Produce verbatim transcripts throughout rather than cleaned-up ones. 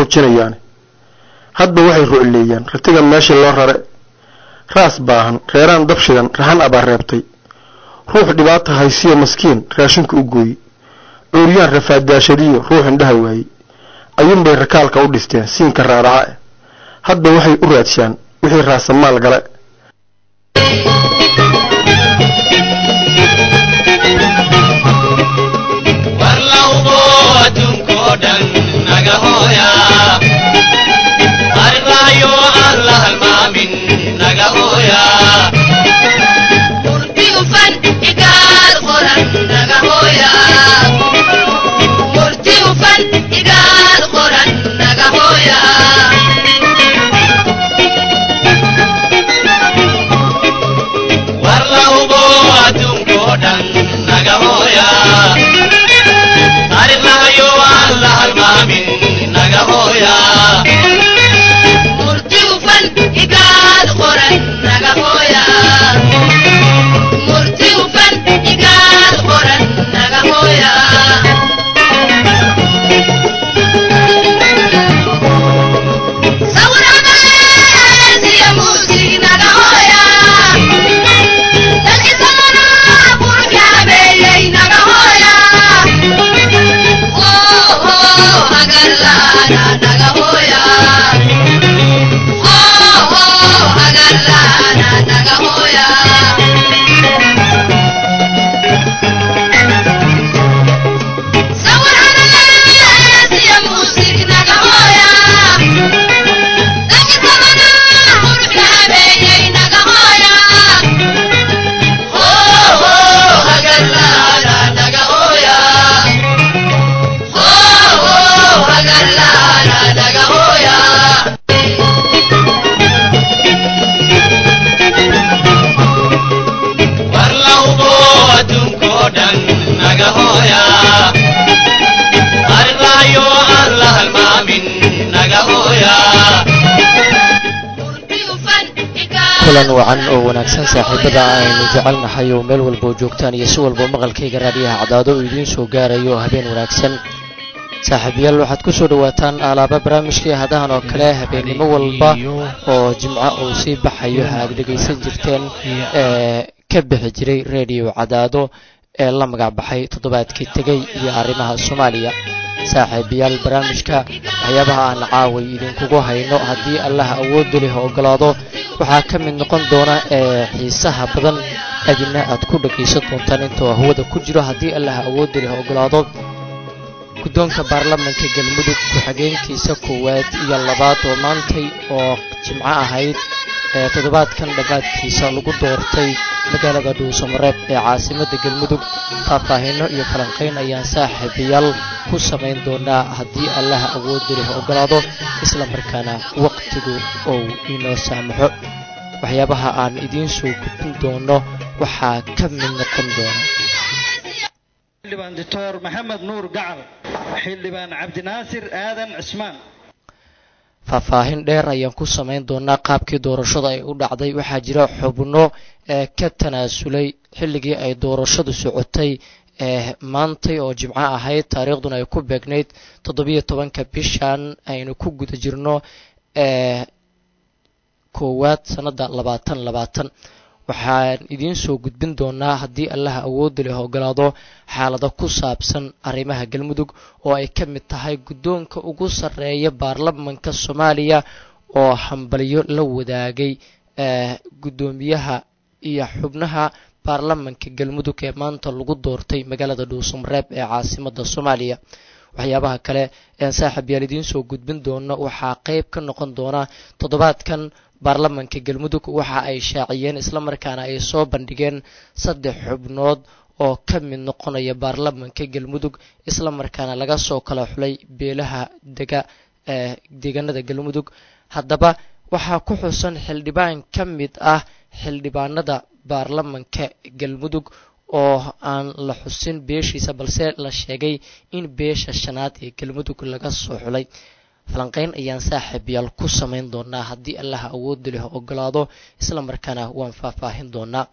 ruujinayaan hadba waxay ruuleeyaan ratiga meesha loo rare raas baahan reeraan dabshidan rahan abaareebtay ruux dhibaato haysiyo maskiin raashinka u gooy cuuriyaan rafaadaashadiyo ruux indhaha waayay ayuun bay rakaalka u dhisteen siinka raaraca hadba waxay u raadshaan wixii raasamaal gale kulan wacan oo wanaagsan saaxiibada aynu jecelnahay oo meel walba joogtaan iyo si walba maqalkayga raadiyaha cadaado oo idiin soo gaarayo habeen wanaagsan saaxiibayaal waxaad ku soo dhawaataan alaaba barnaamijkii hadahan oo kale habeenimo walba oo jimco uu sii baxayo aad dhageysan jirteen ee ka bixi jiray radio cadaado ee la magac baxay toddobaadkii tagay iyo arrimaha Soomaaliya saaxiibayaal barnaamijka waxyaabaha aan caaway idinkugu hayno haddii Allah awood leh ogolaado waxaa ka mid noqon doona ee xiisaha badan adina aad ku dhageysan doontaan inta hawada ku jiro haddii Allah awood leh ogolaado guddoonka baarlamaanka galmudug ku xigeenkiisa koowaad iyo labaad oo maantay oo jimco ahayd ee toddobaadkan dhabaadkiisa lagu doortay magaalada Dhuusamareeb ee caasimadda galmudug faahfaahinno iyo falanqeyn ayaan saaxiibayaal ku samayn doonaa haddii Allah awood leh ogolaado isla markaana waqtigu oo inoo saamaxo waxyaabaha aan idiin soo gudbin doono waxaa ka mid noqon doona xildhibaan doctor maxamed nuur gacal xildhibaan cabdinaasir aadan cismaan faahfaahin dheer ayaan ku samayn doonaa qaabkii doorashada ay u dhacday waxaa jira xubno ee ka tanaasulay xilligii ay doorashadu socotay ee maantay oo jimco ahayd taariikhduna ay ku beegnayd toddobiyo tobanka bishan aynu ku guda jirno ee koowaad sanada labaatan labaatan waxaan idiin soo gudbin doonaa haddii Allah awood leh ogolaado xaalado ku saabsan arrimaha galmudug oo ay ka mid tahay guddoonka ugu sareeya baarlamaanka Soomaaliya oo hambaliyo la wadaagay ee gudoomiyaha iyo xubnaha baarlamaanka galmudug ee maanta lagu doortay magaalada Dhuusamareeb ee caasimadda Soomaaliya waxyaabaha kale ee saaxiibayaal idiin soo gudbin doona waxaa qayb ka noqon doona toddobaadkan baarlamaanka galmudug waxa ay shaaciyeen isla markaana ay soo bandhigeen saddex xubnood oo ka mid noqonaya baarlamaanka galmudug isla markaana laga soo kala xulay beelaha dega ee deegaanada galmudug haddaba waxaa ku xusan xildhibaan ka mid ah xildhibaanada baarlamaanka galmudug oo aan la xusin beeshiisa balse la sheegay in beesha shanaad ee galmudug laga soo xulay falanqeyn ayaan saaxiibayaal ku samayn doonaa haddii Allah awood leh ogolaado isla markaana waan faahfaahin doonaa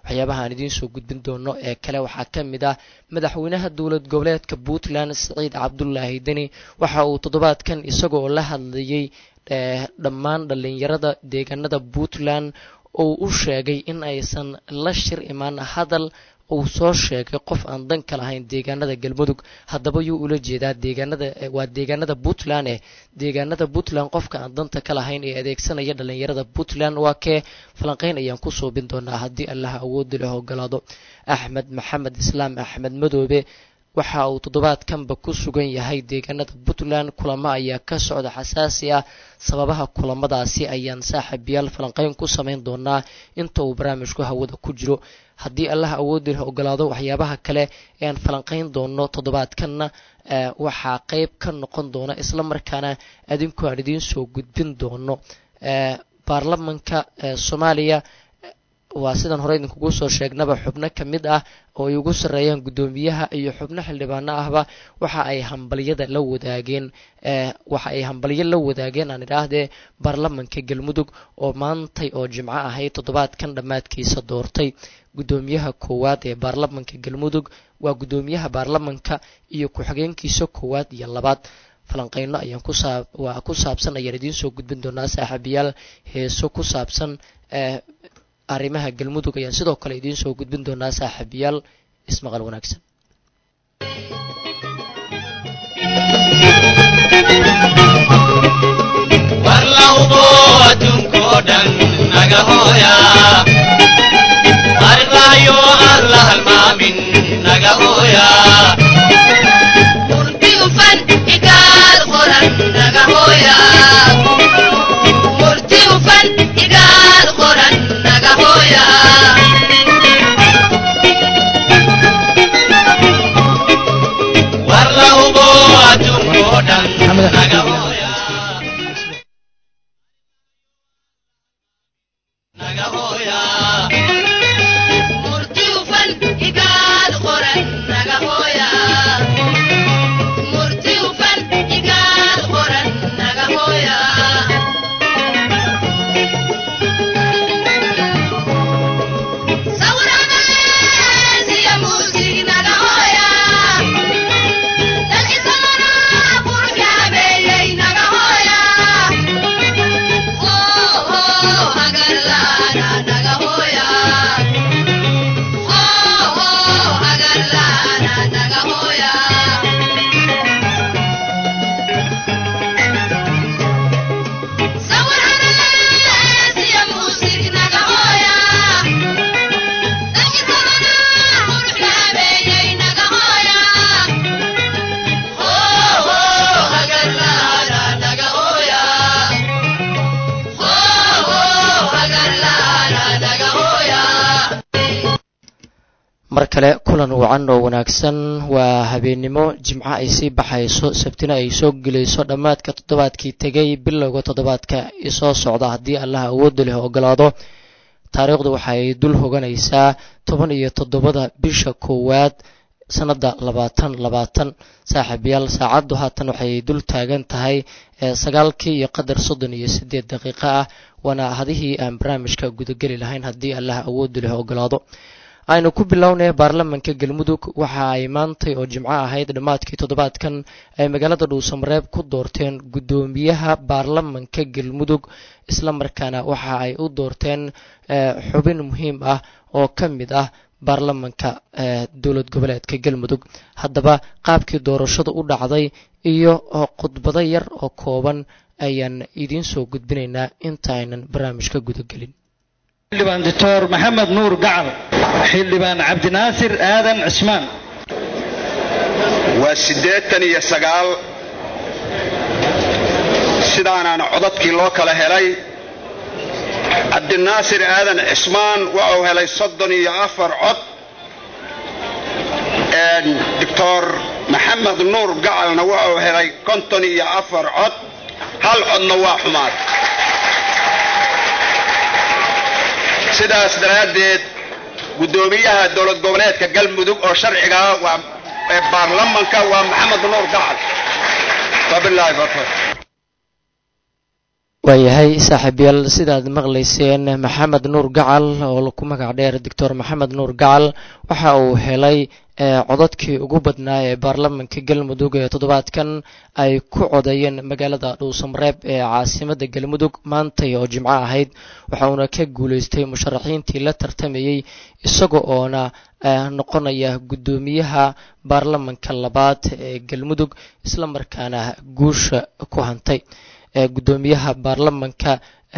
waxyaabaha aan idiin soo gudbin doono ee kale waxaa ka mid ah madaxweynaha dowlad goboleedka puntland siciid cabdulaahi deni waxa uu toddobaadkan isagoo la hadlayay dhammaan dhalinyarada deegaanada puntland uu u sheegay in aysan la shir imaan hadal uu soo sheegay qof aan dan ka lahayn deegaanada galmudug haddaba yuu ula jeedaa deegaanada waa deegaanada puntland eh deegaanada puntland qofka aan danta ka lahayn ee adeegsanaya dhalinyarada puntland waa kee falanqeyn ayaan ku suubin doonaa haddii allaha awoodi leh ogolaado axmed maxamed islaam axmed madoobe waxa uu toddobaadkanba ku sugan yahay deegaanada puntland kulamo ayaa ka socda xasaasi ah sababaha kulamadaasi ayaan saaxiibayaal falanqeyn ku samayn doonaa inta uu barnaamijku hawada ku jiro haddii allah awoodi leh ogolaado waxyaabaha kale ee aan falanqeyn doono toddobaadkanna waxaa qeyb ka noqon doona isla markaana adinku aan idiin soo gudbin doono baarlamanka soomaaliya waa sidan hore idinkugu soo sheegnaba xubno ka mid ah oo ay ugu sarreeyaan guddoomiyaha iyo xubno xildhibaano ahba waxa ay hambalyada la wadaageen waxa ay hambalyo la wadaageen aan idhaahdee baarlamanka galmudug oo maantay oo jimco ahayd toddobaadkan dhammaadkiisa doortay guddoomiyaha koowaad ee baarlamanka galmudug waa guddoomiyaha baarlamanka iyo ku-xigeenkiisa koowaad iyo labaad falanqeyno ayaan kusaa waa ku saabsan ayaan idiin soo gudbin doonaa saaxiibayaal heeso ku saabsan arrimaha galmudug ayaan sidoo kale idiin soo gudbin doonaa saaxiibayaal ismaqal wanaagsan warlawbo adduunko dhan naga hooya arlayo alla halmaamin naga hooya murtiufan igaal qoran naga hooya murtiufan igaal qoran naga hooya warlawbo adduunko dhan naga hooya naga hooya murtiufan igaal qoran naga hooya murtiufan igaal qoran naga hooya mar kale kulan wacan oo wanaagsan waa habeennimo jimco ay sii baxayso sabtina ay soo gelayso dhammaadka toddobaadkii tegay bilowga toddobaadka isoo socda haddii allaha awoodda leh ogolaado taariikhdu waxay dul hoganaysaa toban iyo toddobada bisha koowaad sanada labaatan labaatan saaxiibayaal saacaddu haatan waxay dul taagan tahay sagaalkii iyo qadar soddon iyo sideed daqiiqo ah waana hadihii aan barnaamijka gudageli lahayn haddii allaha awoodda leh ogolaado aynu ku bilownay baarlamanka galmudug waxa ay maantay oo jimco ahayd dhammaadkii toddobaadkan ay magaalada dhuusamareeb ku doorteen guddoomiyaha baarlamanka galmudug isla markaana waxa ay u doorteen xubin muhiim ah oo ka mid ah baarlamanka dowlad goboleedka galmudug haddaba qaabkii doorashadu u dhacday iyo khudbado yar oo kooban ayaan idiin soo gudbinaynaa inta aynan barnaamijka gudagelin xildhibaan doctor maxamed nuur gacal xildhibaan cabdinaasir aadan cismaan waa siddeetan iyo sagaal sidaanaana codadkii loo kala helay cabdinaasir aadan cismaan wuxuu helay soddon iyo afar cod doctor maxamed nuur gacalna wuxuu helay konton iyo afar cod hal codna waa xumaad sidaas daraaddeed guddoomiyaha dowlad goboleedka galmudug oo sharciga waa ee baarlamanka waa maxamed nuur gacal wabilaahi fadlan waayahay saaxiibayaal sidaad maqlayseen maxamed nuur gacal oo ku magac dheer doctor maxamed nuur gacal waxa uu helay codadkii ugu badnaa ee baarlamaanka galmudug ee toddobaadkan ay ku codeeyeen magaalada dhuusamareeb ee caasimadda galmudug maantay oo jimco ahayd waxa uuna ka guuleystay musharaxiintii la tartamayey isaga oona noqonaya guddoomiyaha baarlamaanka labaad ee galmudug isla markaana guusha ku hantay guddoomiyaha baarlamaanka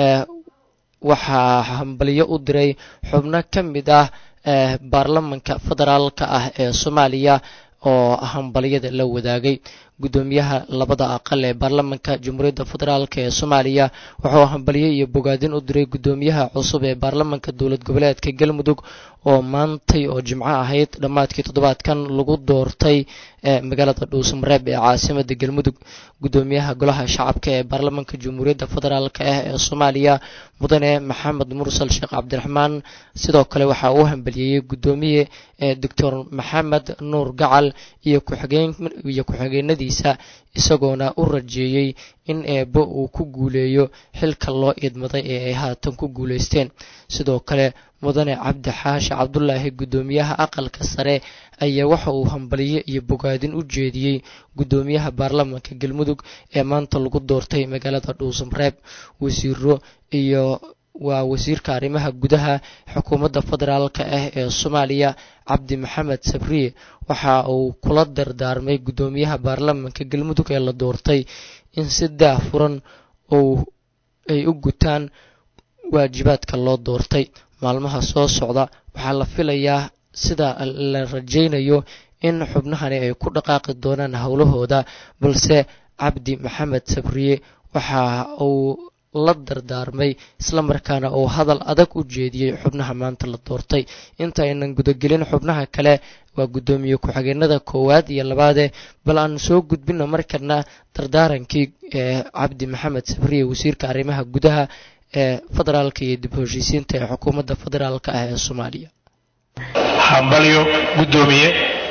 waxaa hambalyo u diray xubno ka mid ah baarlamaanka federaalka ah ee Soomaaliya oo hambalyada la wadaagay guddoomiyaha labada aqal ee baarlamaanka Jamhuuriyadda Federaalka ee Soomaaliya wuxuu hambalyo iyo bogaadin u diray guddoomiyaha cusub ee baarlamaanka dowlad goboleedka Galmudug oo maantay oo jimco ahayd dhamaadkii toddobaadkan lagu doortay magaalada Dhuusamareeb ee caasimadda Galmudug guddoomiyaha golaha shacabka ee baarlamaanka Jamhuuriyadda Federaalka ah ee Soomaaliya mudane Maxamed Mursal Sheekh Cabdiraxmaan sidoo kale waxa uu hambalyeeyay guddoomiye doctor Maxamed Nuur Gacal iyo ku-xigeen iyo ku-xigeenadiisa isagoona u rajeeyay in eebo uu ku guuleeyo xilka loo idmaday ee ay haatan ku guuleysteen sidoo kale mudane Cabdi Xaashi Cabdullaahi guddoomiyaha aqalka sare ayaa waxa uu hambalyo iyo bogaadin u jeediyay guddoomiyaha baarlamaanka Galmudug ee maanta lagu doortay magaalada Dhuusamareeb wasiiro iyo waa wasiirka arrimaha gudaha xukuumadda federaalka ah ee Soomaaliya Cabdi Maxamed Sabriye waxa uu kula dardaarmay guddoomiyaha baarlamaanka Galmudug ee la doortay in si daahfuran oo ay u gutaan waajibaadka loo doortay maalmaha soo socda waxaa la filayaa sida la rajaynayo in xubnahani ay ku dhaqaaqi doonaan howlahooda balse Cabdi Maxamed Sabriye waxa uu la dardaarmay isla markaana uu hadal adag u jeediyay xubnaha maanta la doortay inta aynan gudagelin xubnaha kale waa guddoomiye ku-xigeenada koowaad iyo labaad bal aan soo gudbino markana dardaarankii Cabdi Maxamed Sabriye wasiirka arrimaha gudaha ee federaalka iyo dib u heshiisiinta ee xukuumadda federaalka ah ee Soomaaliya hambalyo guddoomiye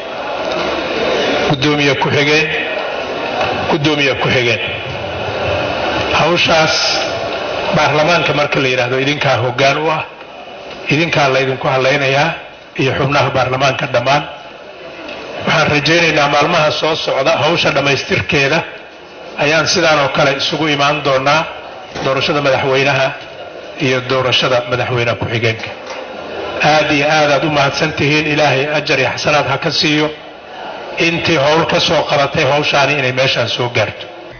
guddoomiye ku-xigeen guddoomiye ku-xigeen hawshaas baarlamaanka marka la yiraahdo idinkaa hoggaan u ah idinkaa la idinku halaynayaa iyo xubnaha baarlamaanka dhammaan waxaan rajaynaynaa maalmaha soo socda hawsha dhammaystirkeeda ayaan sidaan oo kale isugu imaan doonaa doorashada madaxweynaha iyo doorashada madaxweynaha ku-xigeenka aad iyo aad aad u mahadsan tihiin ilaahay ajar iyo xasanaad ha ka siiyo intii howl ka soo qabatay hawshaani inay meeshaan soo gaarto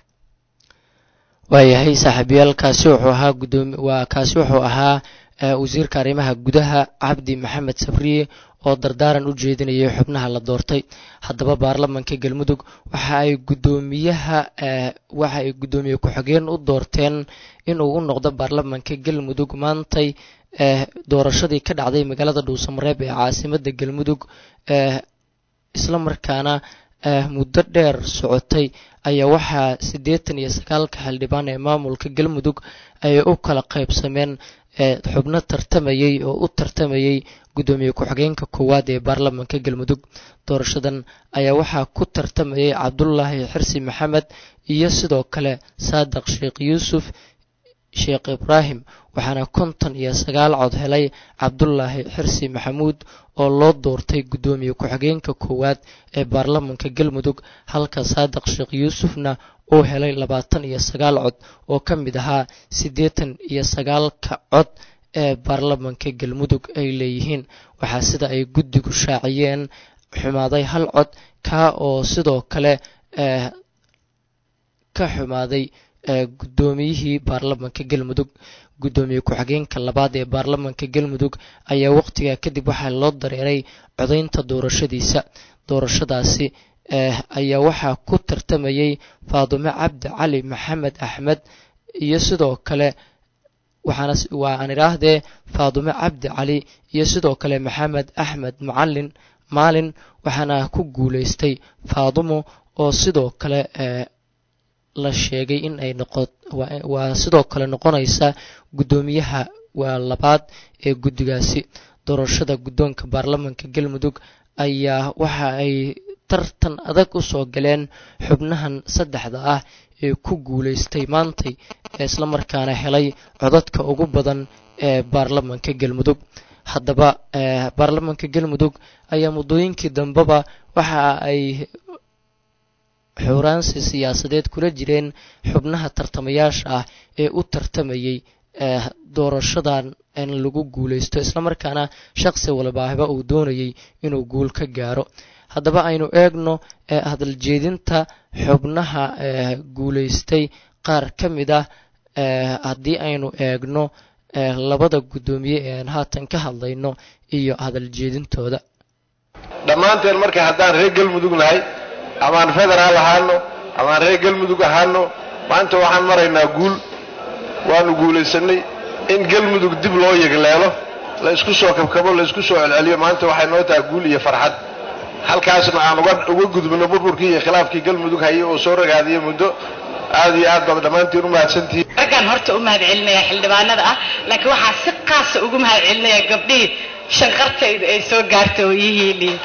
waayahay saaxiibayaal kaasi wuxuu ahaa guddoomiye waa kaasi wuxuu ahaa wasiirka arrimaha gudaha Cabdi Maxamed Sabriye oo dardaaran u jeedinayay xubnaha la doortay haddaba baarlamaanka Galmudug waxa ay guddoomiyaha waxa ay guddoomiye ku-xigeen u doorteen in uu u noqdo baarlamaanka Galmudug maantay doorashadii ka dhacday magaalada Dhuusamareeb ee caasimadda Galmudug isla markaana muddo dheer socotay ayaa waxaa siddeetan iyo sagaalka xildhibaan ee maamulka Galmudug ay u kala qaybsameen xubno tartamayay oo u tartamayay guddoomiye ku-xigeenka koowaad ee baarlamaanka Galmudug doorashadan ayaa waxaa ku tartamayay Cabdullaahi Xirsi Maxamed iyo sidoo kale Saadiq Sheekh Yuusuf Sheekh Ibraahim waxaana konton iyo sagaal cod helay Cabdullaahi Xirsi Maxamuud oo loo doortay guddoomiye ku-xigeenka koowaad ee baarlamaanka Galmudug halka Saadiq Sheekh Yuusufna uu helay labaatan iyo sagaal cod oo ka mid ahaa siddeetan iyo sagaalka cod ee baarlamaanka Galmudug ay leeyihiin waxaa sida ay guddigu shaaciyeen xumaaday hal cod ka oo sidoo kale ka xumaaday guddoomiyihii baarlamaanka Galmudug guddoomiye ku-xigeenka labaad ee baarlamaanka Galmudug ayaa waqtiga kadib waxaa loo dareeray codeynta doorashadiisa doorashadaasi ayaa waxaa ku tartamayay Faadumo Cabdi Cali Maxamed Axmed iyo sidoo kale waxaana waa aan iraahdee Faadumo Cabdi Cali iyo sidoo kale Maxamed Axmed Macallin maalin waxaana ku guuleystay Faadumo oo sidoo kale la sheegay in ay noqot waa sidoo kale noqonaysa guddoomiyaha waa labaad ee guddigaasi doorashada guddoonka baarlamaanka Galmudug ayaa waxa ay tartan adag u soo galeen xubnahan saddexda ah ee ku guulaystay maantay isla markaana helay codadka ugu badan ee baarlamaanka galmudug haddaba baarlamaanka galmudug ayaa muddooyinkii dambeba waxa ay xuraansi siyaasadeed kula jireen xubnaha tartamayaasha ah ee u tartamayay doorashadan in lagu guulaysto isla markaana shaqsi walbaahba uu doonayay inuu guul ka gaaro haddaba aynu eegno hadal jeedinta xubnaha guulaystay qaar ka mid ah haddii aynu eegno labada guddoomiye ee aan haatan ka hadlayno iyo hadal jeedintooda dhammaanteen marka haddaan reer galmudug nahay amaan federaal ahaano amaan reer galmudug ahaano maanta waxaan maraynaa guul waanu guulaysanay in galmudug dib loo yegleelo la isku soo kabkabo la isku soo celceliyo maanta waxay noo tahay guul iyo farxad halkaasna aan uga uga gudbino burburkii iyo khilaafkii galmudug hayay oo soo ragaadiyay muddo aad iyo aad baad dhammaantiin u mahadsantihiin raggaan horta u mahad celinaya xildhibaanada ah laakiin waxaa si qaasa ugu mahad celinaya gabdhihii shanqartayda ay soo gaartay oo yihiin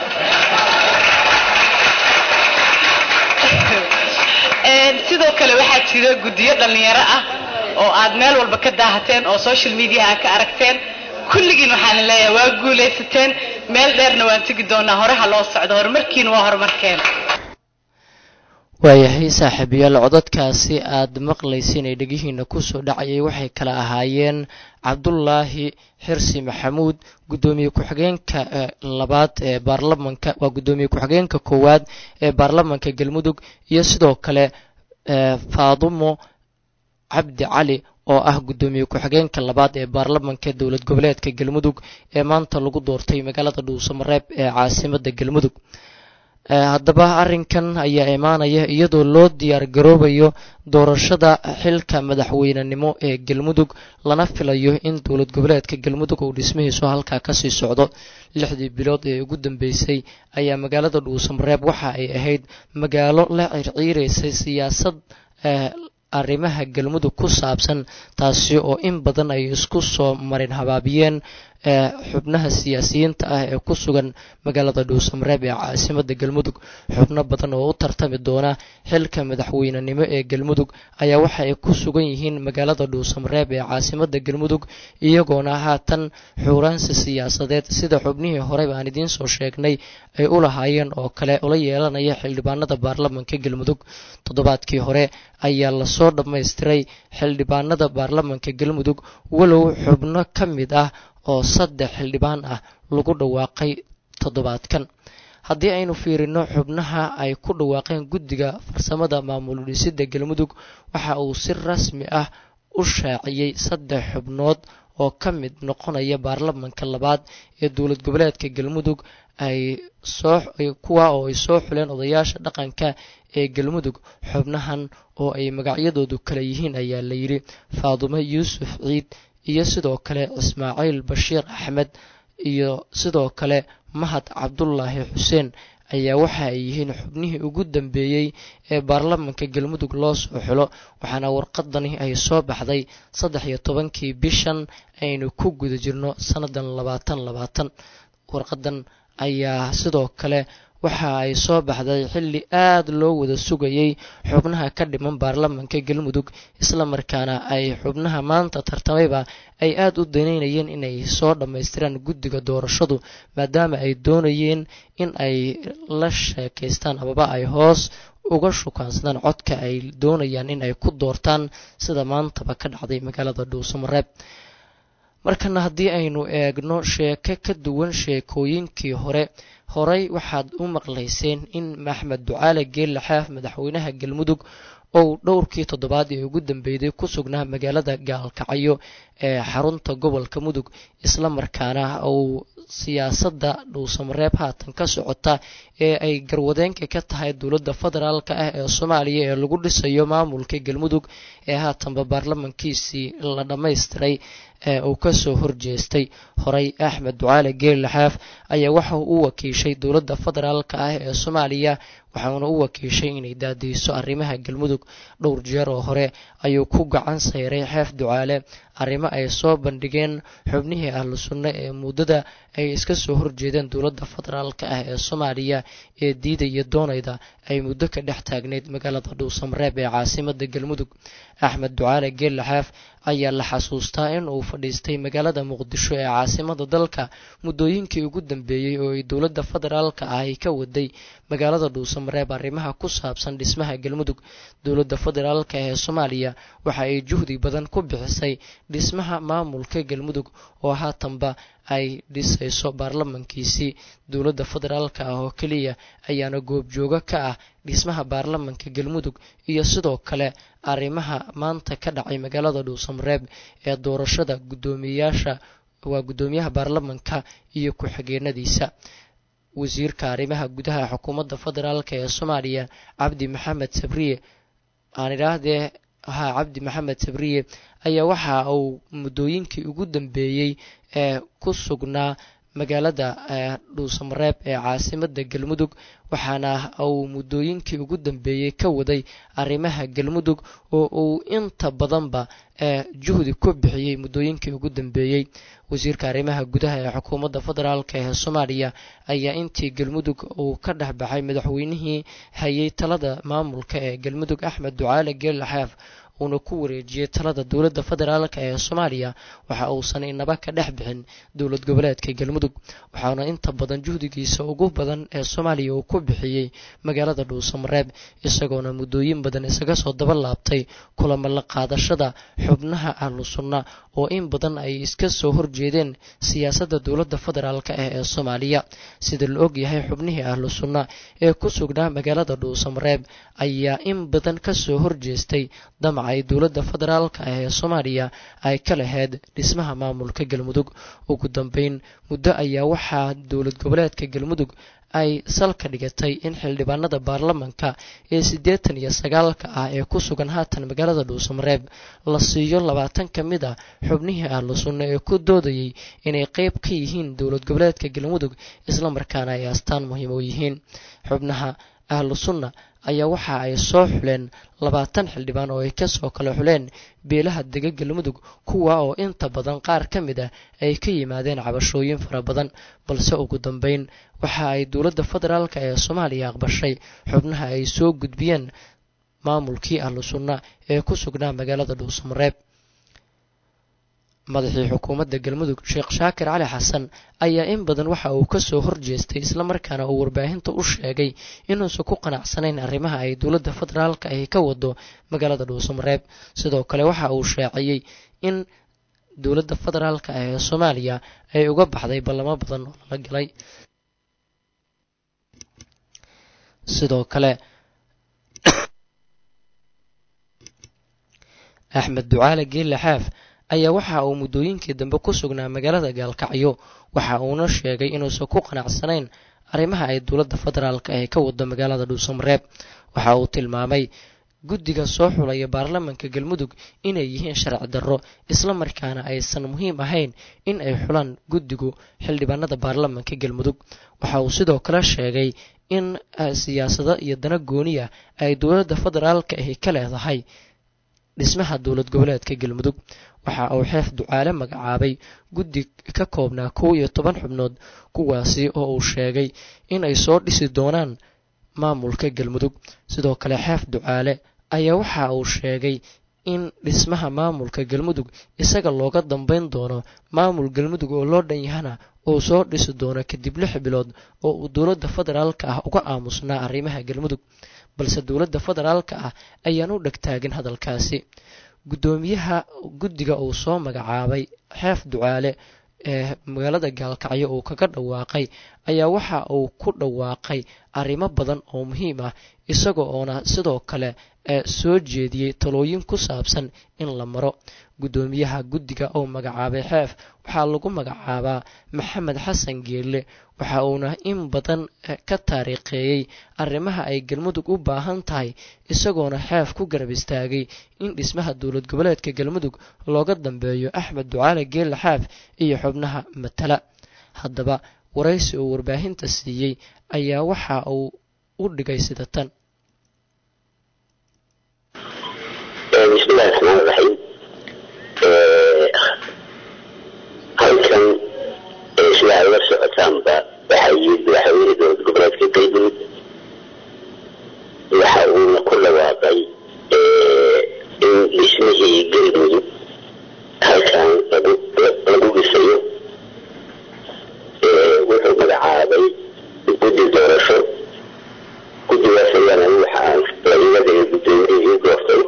sidoo kale waxaa jira guddiyo dhallinyaro ah oo aad meel walba ka daahateen oo social media ka aragteen kulligiin waxaan leeyahay waa guulaysateen meel dheerna waan tegi doonaa horaha loo socdo horumarkiina waa horumarkeen waayahay saaxiibayaal codadkaasi aad maqlaysiin ee dhegihiina kusoo dhacayay waxay kala ahaayeen cabdulaahi xirsi maxamuud guddoomiye ku-xigeenka labaad ee baarlamanka waa guddoomiye ku-xigeenka koowaad ee baarlamanka galmudug iyo sidoo kale faadumo cabdi cali oo ah guddoomiye ku-xigeenka labaad ee baarlamanka dowlad goboleedka galmudug ee maanta lagu doortay magaalada dhuusamareeb ee caasimada galmudug haddaba arrinkan ayaa imaanaya iyadoo loo diyaar garoobayo doorashada xilka madaxweynenimo ee galmudug lana filayo in dowlad goboleedka galmudug uu dhismihiisu halkaa kasii socdo lixdii bilood ee ugu dambeysay ayaa magaalada dhuusamareeb waxa ay ahayd magaalo la circiireysay siyaasad arrimaha galmudug ku saabsan taasi oo in badan ay isku soo marin habaabiyeen xubnaha siyaasiyiinta ah ee ku sugan magaalada dhuusamareeb ee caasimada galmudug xubno badan oo u tartami doona xilka madaxweynenimo ee galmudug ayaa waxa ay ku sugan yihiin magaalada dhuusamareeb ee caasimada galmudug iyagoona haatan xuuraansi siyaasadeed sida xubnihii horeba aan idiin soo sheegnay ay u lahaayeen oo kale ula yeelanaya xildhibaanada baarlamanka galmudug toddobaadkii hore ayaa lasoo dhammaystiray xildhibaanada baarlamanka galmudug walow xubno ka mid ah oo saddex xildhibaan ah lagu dhawaaqay toddobaadkan haddii aynu fiirino xubnaha ay ku dhawaaqeen guddiga farsamada maamul dhisidda galmudug waxa uu si rasmi ah u shaaciyey saddex xubnood oo ka mid noqonaya baarlamanka labaad ee dowlad goboleedka galmudug ay soo kuwa oo ay soo xuleen odayaasha dhaqanka ee galmudug xubnahan oo ay magacyadoodu kala yihiin ayaa la yidhi faadumo yuusuf ciid iyo sidoo kale ismaaciil bashiir axmed iyo sidoo kale mahad cabdulaahi xuseen ayaa waxa ay yihiin xubnihii ugu dambeeyey ee baarlamanka galmudug loo soo xulo waxaana warqadani ay soo baxday saddex iyo tobankii bishan aynu ku guda jirno sannadan labaatan labaatan warqadan ayaa sidoo kale waxa ay soo baxday xilli aad loo wada sugayay xubnaha ka dhiman baarlamanka galmudug isla markaana ay xubnaha maanta tartamayba ay aad u danaynayeen inay soo dhammaystiraan guddiga doorashadu maadaama ay doonayeen in ay la sheekaystaan amaba ay hoos uga shukaansadaan codka ay doonayaan in ay ku doortaan sida maantaba ka dhacday magaalada dhuusamareeb markana haddii aynu eegno sheeko ka duwan sheekooyinkii hore horey waxaad u maqlayseen in axmed ducaale geelle xaaf madaxweynaha galmudug ou dhowrkii toddobaad ee ugu dambeeyay ku sugnaa magaalada gaalkacyo ee xarunta gobolka mudug isla markaana uu siyaasadda dhuusamareeb haatan ka socota ee ay garwadeenka ka tahay dowladda federaalka ah ee soomaaliya ee lagu dhisayo maamulka galmudug ee haatanba baarlamankiisii la dhammaystiray ee uu kasoo horjeestay horey axmed ducaale geelle xaaf ayaa waxa uu u wakiishay dowladda federaalka ah ee soomaaliya waxaana u wakiishay inay daadiyso arrimaha galmudug dhowr jeer oo hore ayuu ku gacan sayray xeef ducaale arrimo ay soo bandhigeen xubnihii ahlu sunna ee muddada ay iska soo horjeedeen dowladda federaalka ah ee soomaaliya ee diidaya doonayda ay muddo ka dhex taagneyd magaalada dhuusamareeb ee caasimada galmudug axmed ducaale geelle xaaf ayaa la xasuustaa in uu fadhiistay magaalada muqdisho ee caasimada dalka muddooyinkii ugu dambeeyey oo ay dowladda federaalka ah ay ka waday magaalada dhuusamareeb arrimaha ku saabsan dhismaha galmudug dowladda federaalka ee soomaaliya waxa ay juhdi badan ku bixisay dhismaha maamulka galmudug oo haatanba ay dhisayso baarlamankiisii dowladda federaalka ah oo keliya ayaana goobjoogo ka ah dhismaha baarlamanka galmudug iyo sidoo kale arrimaha maanta ka dhacay magaalada dhuusamareeb ee doorashada guddoomiyayaasha waa guddoomiyaha baarlamanka iyo ku-xigeenadiisa wasiirka arrimaha gudaha xukuumadda federaalka ee soomaaliya cabdi maxamed sabriye aan idhaahdee haa cabdi maxamed sabriye ayaa waxa uu muddooyinkii ugu dambeeyey ee ku sugnaa magaalada dhuusamareeb ee caasimada galmudug waxaana uu muddooyinkii ugu dambeeyey ka waday arrimaha galmudug oo uu inta badanba juhdi ku bixiyey muddooyinkii ugu dambeeyey wasiirka arrimaha gudaha ee xukuumadda federaalka ee soomaaliya ayaa intii galmudug uu ka dhex baxay madaxweynihii hayay talada maamulka ee galmudug axmed ducaale geelle xaaf uuna ku wareejiyey talada dowladda federaalka ee soomaaliya waxa uusan inaba ka dhex bixin dowlad goboleedka galmudug waxaana inta badan juhdigiisa ugu badan ee soomaaliya uu ku bixiyey magaalada dhuusamareeb isagoona muddooyin badan isaga soo daba laabtay kulamo la qaadashada xubnaha ahlu sunna oo in badan ay iska soo horjeedeen siyaasadda dowladda federaalka ah ee soomaaliya sida la og yahay xubnihii ahlu sunna ee ku sugnaa magaalada dhuusamareeb ayaa in badan ka soo horjeestay damaca ay dowladda federaalka ah ee soomaaliya ay ka lahayd dhismaha maamulka galmudug ugu dambeyn muddo ayaa waxaa dowlad goboleedka galmudug ay salka dhigatay in xildhibaanada baarlamanka ee siddeetan iyo sagaalka ah ee ku sugan haatan magaalada dhuusamareeb la siiyo labaatan ka mid ah xubnihii ahlu sunna ee ku doodayay inay qeyb ka yihiin dowlad goboleedka galmudug islamarkaana ay astaan muhiim u yihiin xubnaha ahlu sunna ayaa waxa ay soo xuleen labaatan xildhibaan oo ay kasoo kala xuleen beelaha dega galmudug kuwa oo inta badan qaar ka mid ah ay ka yimaadeen cabashooyin fara badan balse ugu dambeyn waxa ay dowladda federaalka ee soomaaliya aqbashay xubnaha ay soo gudbiyeen maamulkii ahlu sunna ee ku sugnaa magaalada dhuusamareeb madaxii xukuumadda galmudug sheekh shaakir cali xasan ayaa in badan waxa uu ka soo horjeestay islamarkaana uu warbaahinta u sheegay inuusan ku qanacsanayn arrimaha ay dowladda federaalka ahi ka wado magaalada dhuusamareeb sidoo kale waxa uu shaaciyey in dowladda federaalka ah ee soomaaliya ay uga baxday ballamo badan oo lala galay sidoo kale axmed ducaale geelle xaaf ayaa waxa uu muddooyinkii dambe ku sugnaa magaalada gaalkacyo waxa uuna sheegay inuusan ku qanacsanayn arrimaha ay dowladda federaalka ahi ka wado magaalada dhuusamareeb waxa uu tilmaamay guddiga soo xulaya baarlamanka galmudug inay yihiin sharci darro islamarkaana aysan muhiim ahayn in ay xulaan guddigu xildhibaanada baarlamanka galmudug waxa uu sidoo kale sheegay in siyaasado iyo dana gooniya ay dowladda federaalka ahi ka leedahay dhismaha dowlad goboleedka galmudug waxa uu xeef ducaale magacaabay guddi ka koobnaa kow iyo toban xubnood kuwaasi oo uu sheegay in ay soo dhisi doonaan maamulka galmudug sidoo kale xeef ducaale ayaa waxa uu sheegay in dhismaha maamulka galmudug isaga looga dambeyn doono maamul galmudug oo loo dhan yahana uu soo dhisi doono kadib lix bilood oo uu dowladda federaalka ah uga aamusnaa arrimaha galmudug balse dowladda federaalka ah ayaan u dhegtaagin hadalkaasi guddoomiyaha guddiga uu soo magacaabay xeef ducaale ee magaalada gaalkacyo uu kaga dhawaaqay ayaa waxa uu ku dhawaaqay arrimo badan oo muhiim ah isaga oona sidoo kale soo jeediyey talooyin ku saabsan in la maro guddoomiyaha guddiga uu magacaabay xeef waxaa lagu magacaabaa maxamed xasan geelle waxa uuna in badan ka taariikheeyey arrimaha ay galmudug u baahan tahay isagoona xeef ku garab istaagay in dhismaha dowlad goboleedka galmudug looga dambeeyo axmed ducaale geelle xaaf iyo xubnaha matala haddaba waraysi uu warbaahinta siiyey ayaa waxa uu u dhigay sida tan bismillahi raxmaani raxiim warqatanba waxay madaxweyne dowlad goboleedka galmudug waxa uuna ku dhawaaqay in dhismihii galmudug halkan lagu lagu dhisayo wuxuu magacaabay guddi doorasho guddigaas ayaana waxaa lagaga dhigay guddoomiyihii doortay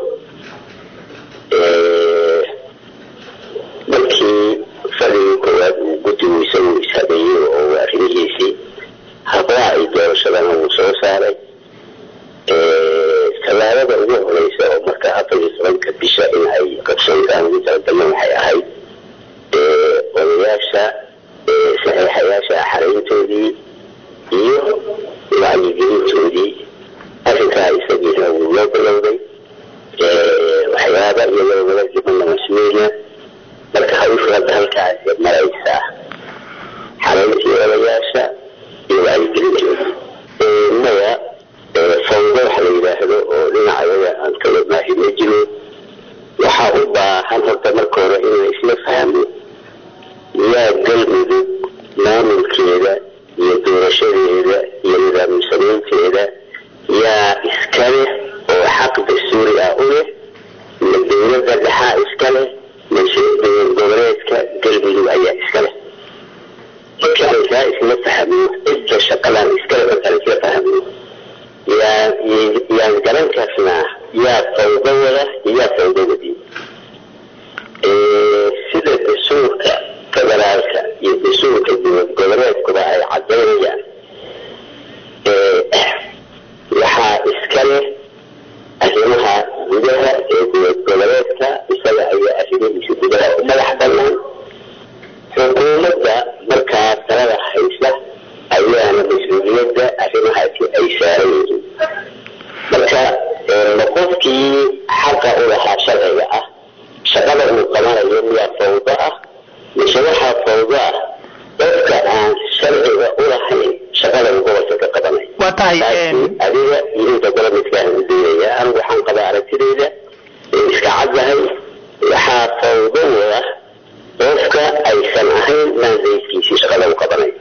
markii fadhigii koowaad uu guddigu isagu ishabeeyey oo arrimihiisii habraac ay doorashadana uu soo saaray tallaabada ugu horeysa oo marka afar iyo tobanka bisha in ay qabsoontaan ugu talagalna waxay ahayd odayaasha saxiixayaasha xarayntoodii iyo wacyigelintoodii arrinkaa isagiina wuu loo bilowday waxyaaba iyo lowada dhibanna masmeeya marka hawshu hadda halkaas maraysaa xarayntii odayaasha iyo wacyigelintoodii maya fawdo waxa la yidhaahdo oo dhinacayaga aan kala baahi ma jiro waxaa u baahan horta marka hore inaan isla fahmo yaa galmudug maamulkeeda iyo doorashadeeda iyo nidaam samaynteeda yaa iska leh oo xaq dastuuri ah u leh ma dowladda dhexaa iska leh mase dowlad goboleedka galmudug ayaa iska leh marka aan kaa isla fahmo cidda shaqadan iskale markaan isla fahmo yaa yaan garan karnaa yaa fawdo wada yaa fawdo wadi sida dastuurka federaalka iyo dastuurka dowlad goboleedkuba ay cadaynayaan waxaa iska leh arrimaha gudaha ee dowlad goboleedka isaga ayaa arrimihiisa gudaha u madax bannaan xukuumadda markaa talada haysa ayaana mas-uuliyadda arrimahaasi ay saaran yihiin marka ma qofkii xaqa u lahaa sharciga ah shaqada uu qabanayo miyaa fawdo ah mise waxaa fawdo ah qofka aan sharciga u lahayn shaqada uu gobolka ka qabanayo waa tahay adiga iyo inta gole midkaan u doonaya anigu waxaan qabaa aragtidayda in iska caddahay waxaa fawdo wada qofka aysan ahayn maandayskiisii shaqada uu qabanayo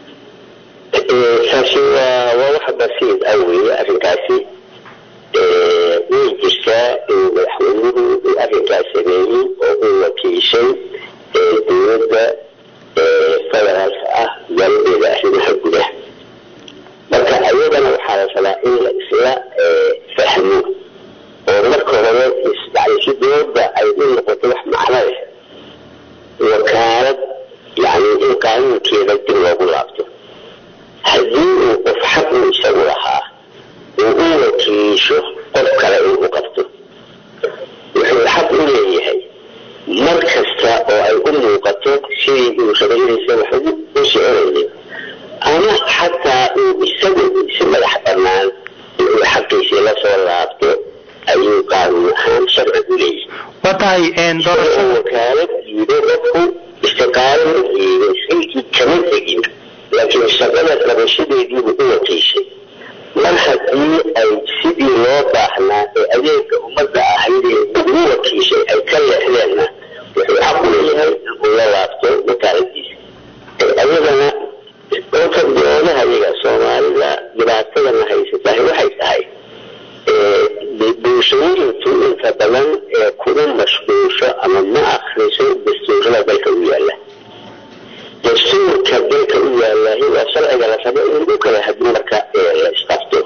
taasi waa waa wax basiid ah weeye arrinkaasi way jirtaa inuu madaxweynuhu uu arrinkaas sameeyey oo uu wakiishay dowladda federaalka ah galadeeda arrimaha gudaha marka ayadana waxaa la rabaa in la isla fahmo oo marka hore yani si dowladda ay u noqoto wax macno leh wakaalad yani in qaanuunkeeda dib loogu laabto haddii uu qof xaq uu isagu lahaa uu u wakiisho qof kale uu u qabto wuxuu xaq u leeyahay mar kasta oo ay u muuqato sidii uu rabayaysa wax u soconayay ama xataa uu isagu si madax bannaan uu xaqiisii la soo laabto ayuu qaanuun ahaan sharci u leeyahay waa tahay doorashada wakaalad diido qofku istiqaalo ma diido xilkii kama tegin laakiin shaqada qabashadeediibu u wakiishay mar haddii ay sidii loo baahnaa ee adeega ummadda ahaydee ugu wakiishay ay ka leexdeenna wuxuu xaq u leeyahay inuu la laabto wakaaladiisa ayadana kolka doodaha iyaga soomaalida dhibaatadana haysatahay waxay tahay bulshooyintu inta badan ee kuma mashquulsho ama ma akriso dastuurada dalka u yaala dastuurka dalka u yaalahi waa sharciga la rabo in lagu kala hadin marka la isqabto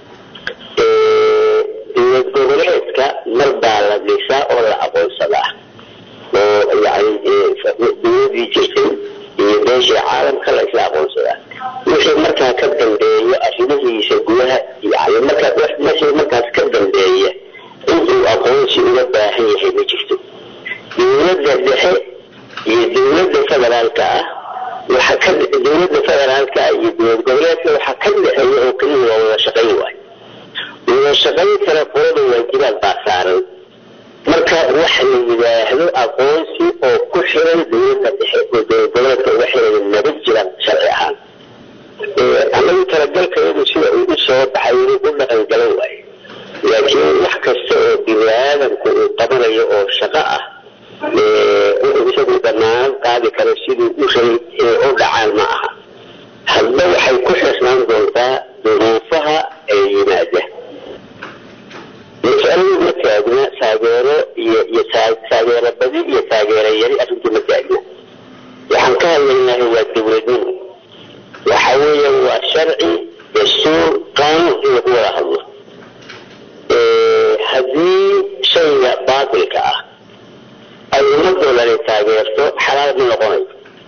dowlad goboleedka mar baa la dhisaa oo la aqoonsadaa oo yani dowladii jirtay iyo beeshii caalamka la isla aqoonsadaa wixii markaa ka dambeeya arrimihiisa gudaha yani markaa wixii markaas ka dambeeya intuu aqoonsi uga baahan yahay ma jirto dowladda dhexe iyo dowladda federaalka ah waxa ka dowladda federaalka iyo dowlad goboleedka waxa ka dhexeeya oo kaliya waa wada shaqayn waay wada shaqayn kale qolada waajibaad baa saaran marka waxa la yidhaahdo aqoonsi oo ku xiran dowladda dhexe oo dowlad goboleedka uga xiran maba jiraan sharci ahaan anagu talagalkayadu sida uu u soo baxay inuu u dhaqan galan waayo laakiin wax kasta oo bini aadamku uu qabanayo oo shaqo ah wuxuu isagu dhammaan qaadi karo siduu u rabay inay u dhacaan ma aha hadba waxay ku xirnaan doontaa duruufaha ay yimaada mas'aladu ma taagna taageero iyo iyo taageero badi iyo taageero yari arrintu ma taagna waxaan ka hadlaynahay waa dowladnimo waxa weeye waa sharci dastuur qaanuun in lagu wada hadlo haddii shayga baatilka ah ay ummadooda taageerto xalaal ma noqonayo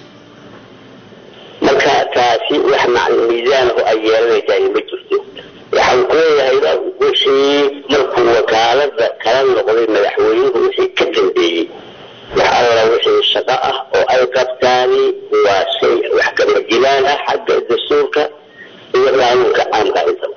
marka taasi wax miisaan oo ay yeelanaysaa ma jirto waxaan ku leeyahayba wixii markuu wakaalada kala noqday madaxweynuhu wixii ka dambeeyey wax alla wixii shaqo ah oo ay qabtaani waa shay wax kama jiraan ah xagga dastuurka iyo qaanuunka caamka inta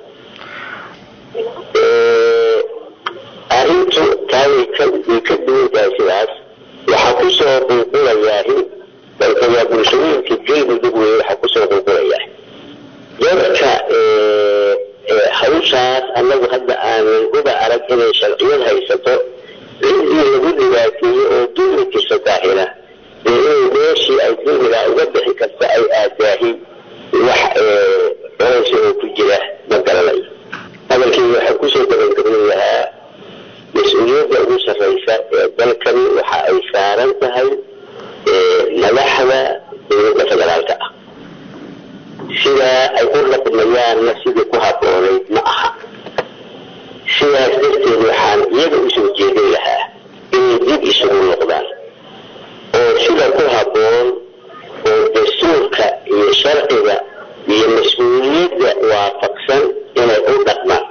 arrintu taaway ka duwan tahay sidaas waxaa ku soo qulqulayaahi balse waa bulshooyinka galmudug weeye waxaa kusoo qulqulayaa dadka hawshaas annagu hadda aanan uba arag inay sharciyad haysato ciddii lagu dhibaateeyey oo dulmi jirta daahira ee inay meeshii ay dulmigaa uga bixi karta ay aadaahi wax culays oo ku jira ma garanayo hadalkii waxaa kusoo gabagabayn lahaa mas-uuliyadda ugu sarraysa ee dalkani waxa ay saaran tahay madaxda dowladda federaalka ah sidaa ay u dhaqmayaanna sidii ku habboonayd ma aha sidaas darteed waxaan iyaga usoo jeedin lahaa inay dib isugu noqdaan oo sida ku habboon oo dastuurka iyo sharciga iyo mas-uuliyadda waafaqsan inay u dhaqmaan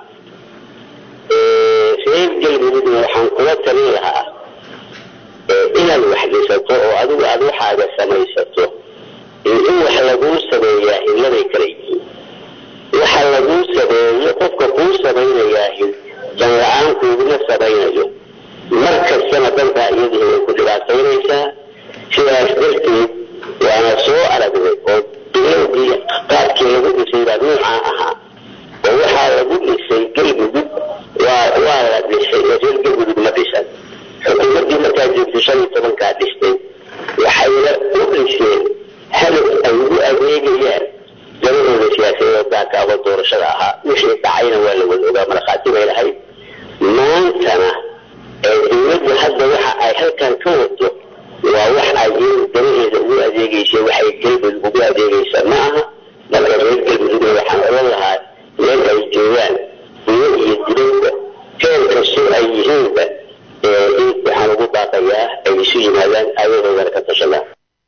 reer galmudugna waxaan kula talin lahaa inaad wax dhisato oo adigu aad waxaaga samaysato in wax laguu sameeyaa hilladay kala yihiin waxa laguu sameeyo qofka kuu samaynayaa dan la-aan kuuguma samaynayo markastana dantaa iyadii way ku dhibaataynaysaa sidaas darteed waana soo aragnay oo bilowgii qaadkii lagu dhisay baa nuucaa ahaa oo waxaa lagu dhisay galmudug waa waa la dhisay oo reer galmudug ma dhisan xukuumaddii markaa joogtay shan iyo tobankaa dhistay waxayna u dhiseen hadaf ay ugu adeegayaan labadooda siyaasadeed daaka ama doorashada ahaa wixii dhacayna waa la wada ogaa markhaati bay lahayd maantana ee dowladda hadda waxa ay halkan ka wado waa wax ay danaheeda ugu adeegaysa waxay galmudug ugu adeegaysa ma aha marka reer galmudugna waxaan oran lahaa meel ay joogaan gudo iyo dibadda heer kastoo ay yihiinba waxaan ugu baaqayaa ay isu yimaadaan ayadoodana ka tashadaan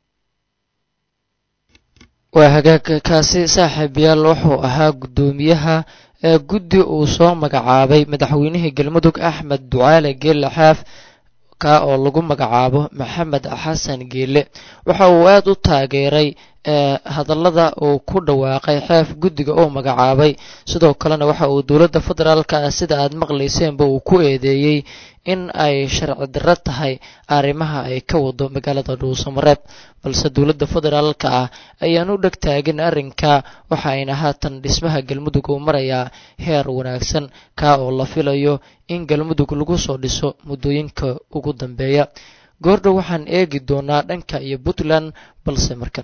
waa hagaagkaasi saaxiibayaal wuxuu ahaa guddoomiyaha ee guddi uu soo magacaabay madaxweynihii galmudug axmed ducaale geelle xaaf ka oo lagu magacaabo maxamed xasan geelle waxa uu aad u taageeray hadallada uu ku dhawaaqay xeef guddiga oo magacaabay sidoo kalena waxa uu dowladda federaalka ah sida aad maqlayseenba uu ku eedeeyey in ay sharci darro tahay arrimaha ay ka wado magaalada dhuusamareeb balse dowladda federaalka ah ayaan u dheg taagin arrinka waxa ayna haatan dhismaha galmudug uu marayaa heer wanaagsan ka oo la filayo in galmudug lagu soo dhiso muddooyinka ugu dambeeya goordhow waxaan eegi doonaa dhanka iyo puntland balse markan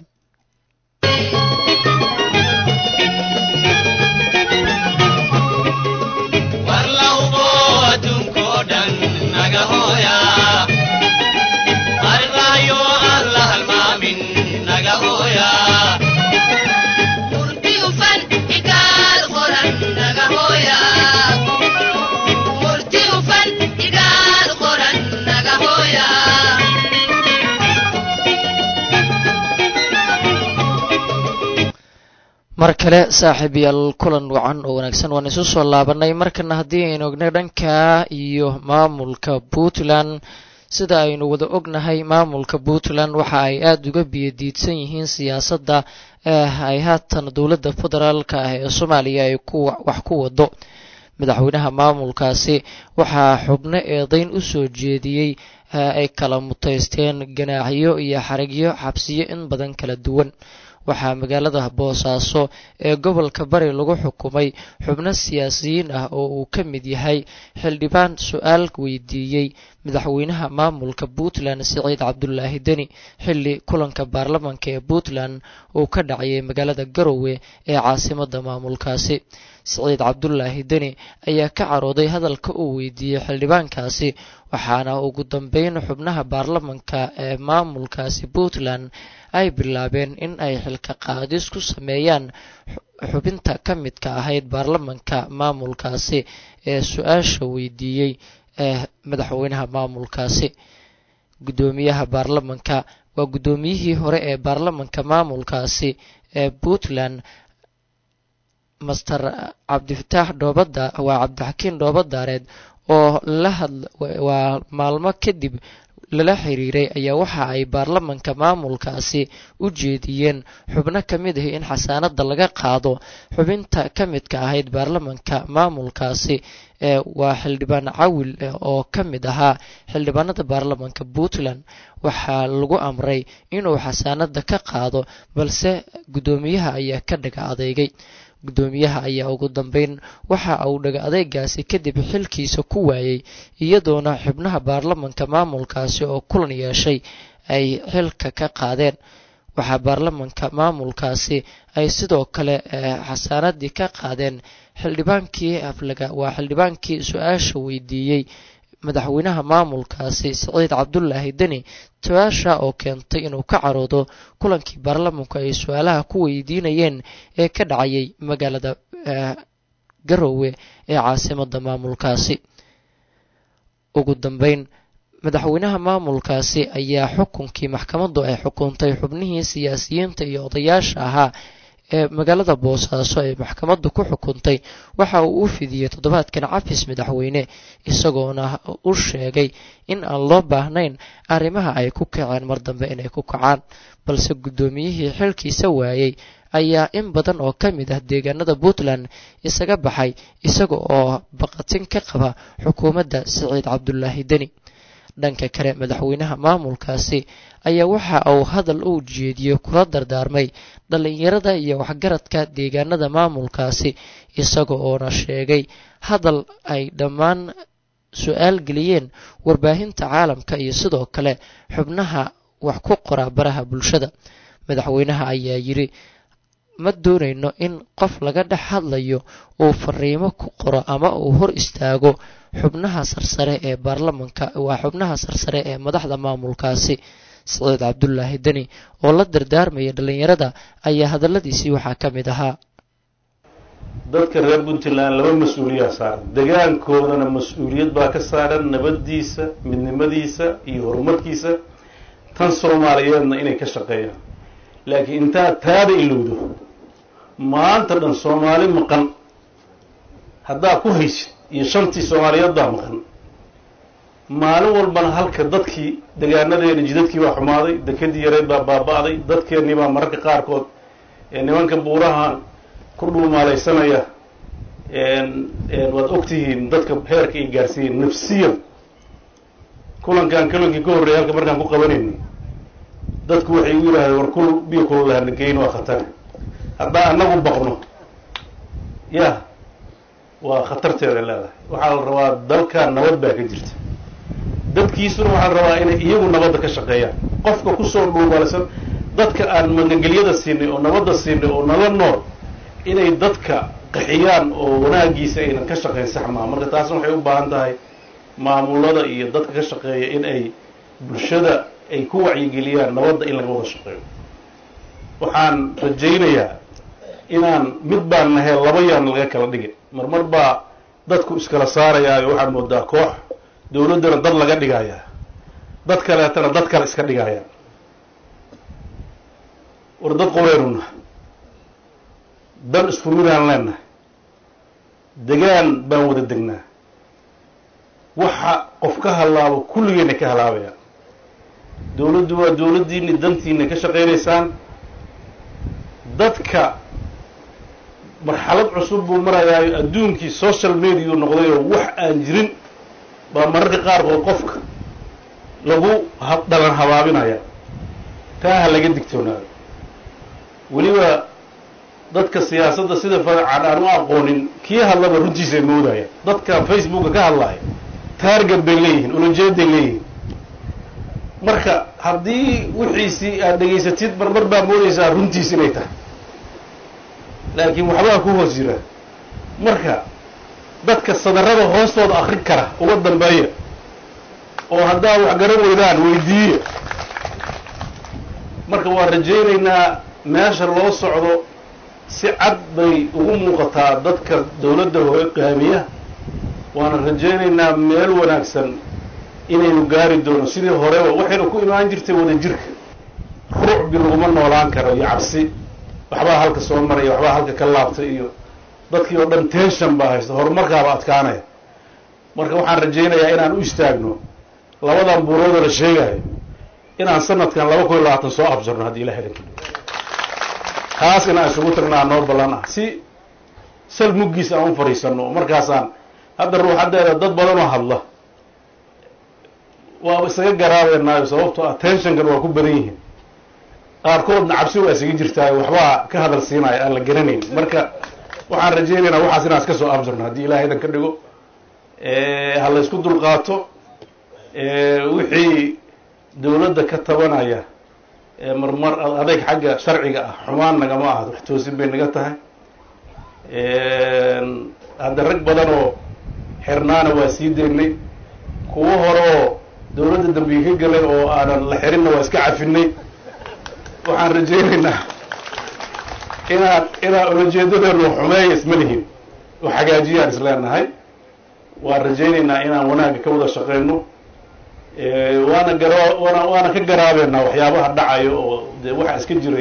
mar kale saaxiibayaal kulan wacan oo wanaagsan waan isu soo laabanay markana haddii aynu ogna dhanka iyo maamulka puntland sida aynu wada ognahay maamulka puntland waxa ay aada uga biyadiidsan yihiin siyaasadda ay haatan dowladda federaalka ah ee soomaaliya ay ku wax ku wado madaxweynaha maamulkaasi waxaa xubno eedayn u soo jeediyey ay kala mutaysteen ganaaxyo iyo xarigyo xabsiyo in badan kala duwan waxaa magaalada boosaaso ee gobolka bari lagu xukumay xubno siyaasiyiin ah oo uu ka mid yahay xildhibaan su-aal weydiiyey madaxweynaha maamulka puntland siciid cabdulaahi deni xilli kulanka baarlamanka ee puntland uu ka dhacayay magaalada garowe ee caasimada maamulkaasi. siciid cabdulaahi deni ayaa ka carooday hadalka uu weydiiyey xildhibaankaasi, waxaana ugu dambeyn xubnaha baarlamanka ee maamulkaasi puntland ay bilaabeen in ay xilka qaadis ku sameeyaan xubinta ka midka ahayd baarlamanka maamulkaasi ee su-aasha weydiiyey ee madaxweynaha maamulkaasi. gudoomiyaha baarlamanka waa gudoomiyihii hore ee baarlamanka maamulkaasi ee puntland master cabdifataax dhoobada waa cabdixakiin dhoobadaareed oo la hadl waa maalmo kadib lala xiriiray ayaa waxa ay baarlamanka maamulkaasi u jeediyeen xubno ka mid ah in xasaanada laga qaado xubinta ka midka ahayd baarlamanka maamulkaasi ee waa xildhibaan cawil oo ka mid ahaa xildhibaanada baarlamanka puntland. waxaa lagu amray inuu xasaanada ka qaado, balse gudoomiyaha ayaa ka dhaga adeegay. gudoomiyaha ayaa ugu dambeyn waxa uu dhaga adeegaasi kadib xilkiisa ku waayay, iyadoona xubnaha baarlamanka maamulkaasi oo kulan yeeshay ay xilka ka qaadeen. waxaa baarlamanka maamulkaasi ay sidoo kale xasaanadii ka qaadeen xildhibaankii aflaga waa xildhibaankii su-aasha weydiiyey madaxweynaha maamulkaasi siciid cabdulaahi deni, su-aasha oo keentay inuu ka caroodo kulankii baarlamanku ay su-aalaha ku weydiinayeen ee ka dhacayay magaalada garowe ee caasimada maamulkaasi. ugu dambeyn madaxweynaha maamulkaasi ayaa xukunkii maxkamaddu ay xukuntay xubnihii siyaasiyiinta iyo odayaasha ahaa ee magaalada boosaaso ee maxkamaddu ku xukuntay waxa uu u fidiyey toddobaadkan cafis madaxweyne, isagoona u sheegay in aan loo baahnayn arrimaha ay ku kaceen mar dambe inay ku kacaan, balse guddoomiyihii xilkiisa waayey ayaa in badan oo ka mid ah deegaanada puntland isaga baxay isaga oo baqatin ka qaba xukuumadda siciid cabdulaahi deni. dhanka kale madaxweynaha maamulkaasi ayaa waxa uu hadal u jeediyey kula dardaarmay dhalinyarada iyo waxgaradka deegaanada maamulkaasi, isaga oona sheegay hadal ay dhammaan su-aal geliyeen warbaahinta caalamka iyo sidoo kale xubnaha wax ku qora baraha bulshada. madaxweynaha ayaa yiri, ma doonayno in qof laga dhex hadlayo uu fariimo ku qoro ama uu hor istaago xubnaha sarsare ee baarlamanka waa xubnaha sarsare ee madaxda maamulkaasi. siciid cabdulaahi deni oo la dardaarmaya dhalinyarada ayaa hadaladiisii waxaa ka mid ahaa, dadka reer puntland laba mas-uuliyaa saaran, degaankoodana mas-uuliyad baa ka saaran nabadiisa, midnimadiisa iyo horumarkiisa, tan soomaaliyeedna inay ka shaqeeyaan. laakiin intaad taada ilowdo maanta dhan soomaali maqan haddaa ku haysid iyo shantii soomaaliyeed baa maqan, maalin walbana halka dadkii degaanadeena jidadkii baa xumaaday, dekadii yareed baa baaba-day, dadkeennii baa mararka qaarkood ee nimanka buurahan ku dhuumaalaysanaya waad ogtihiin dadka heerka ay gaarsiiyeen nafsiyan. kulankan kulankii ka horreeyay halka markaan ku qabanayni dadku waxay u yidhaahdeen war kul biyo kululahana geyn waa khatar, haddaa anagu baqno ya waa khatarteeda leedahay. waxaa la rabaa dalkan nabad baa ka jirta, dadkiisuna waxaa la rabaa inay iyagu nabadda ka shaqeeyaan. qofka kusoo dhuumalaysan dadka aan magangelyada siinay oo nabadda siinay oo nala nool inay dadka qaxiyaan oo wanaagiisa aynan ka shaqeyn sax maa. marka taasna waxay u baahan tahay maamulada iyo dadka ka shaqeeya in ay bulshada ay ku wacyigeliyaan nabadda in laga wada shaqeeyo. waxaan rajaynayaa inaan mid baan nahay laba yaan laga kala dhigin. marmar baa dadku iskala saarayaayo waxaad moodaa koox dawladdana dad laga dhigayaa, dad kaleetana dad kale iska dhigayaan. war dad qoreynuna dan isku midaan leenahay, degaan baan wada degnaa, waxa qof ka halaabo kulligeenna ka halaabayaan. dawladdu waa dawladdiini, dantiina ka shaqaynaysaan. dadka marxalad cusub buu marayaayo, adduunkii social media u noqdayoo wax aan jirin baa mararka qaarkood qofka lagu dhalan habaabinaya. taa ha laga digtoonaado. weliba dadka siyaasadda sida farcan aan u aqoonin kii hadlaba runtiisay moodayaan dadka facebooka ka hadlaya taarget bay leeyihiin ulajeeday leeyihiin marka haddii wixiisii aad dhegaysatid marmar baa moodaysaa runtiis inay tahay laakiin waxbaa ku hoos jira marka dadka sadarrada hoostooda akrin kara uga dambeeya oo haddaa wax garan weydaan weydiiya marka waan rajaynaynaa meesha loo socdo si cad bay ugu muuqataa dadka dawladda hogaamiya waana rajaynaynaa meel wanaagsan inaynu gaari doono sidii horeba waxayna ku imaan jirtay wada jirka rucbi laguma noolaan karo iyo cabsi waxbaa halka soo maraya waxbaa halka ka laabtay iyo dadkii oo dhan tension baa haysta horumarkaaba adkaanaya marka waxaan rajaynayaa inaan u istaagno labadan buuroodoo la sheegayo inaan sanadkan laba kun iyo labaatan soo absarno haddii ilahay idinka kaas inaan isugu tagnaa noo ballan ah si sal muggiis aan u fadhiisano markaasaan hadda ruuxaddeeda dad badanoo hadla waa isaga garaabeynaayo sababtoo ah tensionkan waa ku badan yihiin qaarkoodna cabsi waa isaga jirtaayo waxbaa ka hadal siinaayo aan la garanayn marka waxaan rajaynaynaa waxaas inaan iska soo absarno haddii ilahay idan ka dhigo ha la isku dulqaato wixii dawladda ka tabanaya marmar adayg xagga sharciga ah xumaan nagama aha wax toosin bay naga tahay hadda rag badan oo xirnaana waa sii daynay kuwo hore oo dawladda dambiga ka galay oo aanan la xirinna waa iska cafinay waxaan rajaynaynaa inaan inaan ulajeedadeenu xumeeya isma lihin oo hagaajiyaan isleenahay waan rajaynaynaa inaan wanaagga ka wada shaqeyno waana gara waana waana ka garaabeynaa waxyaabaha dhacayo oo dee waxaa iska jiray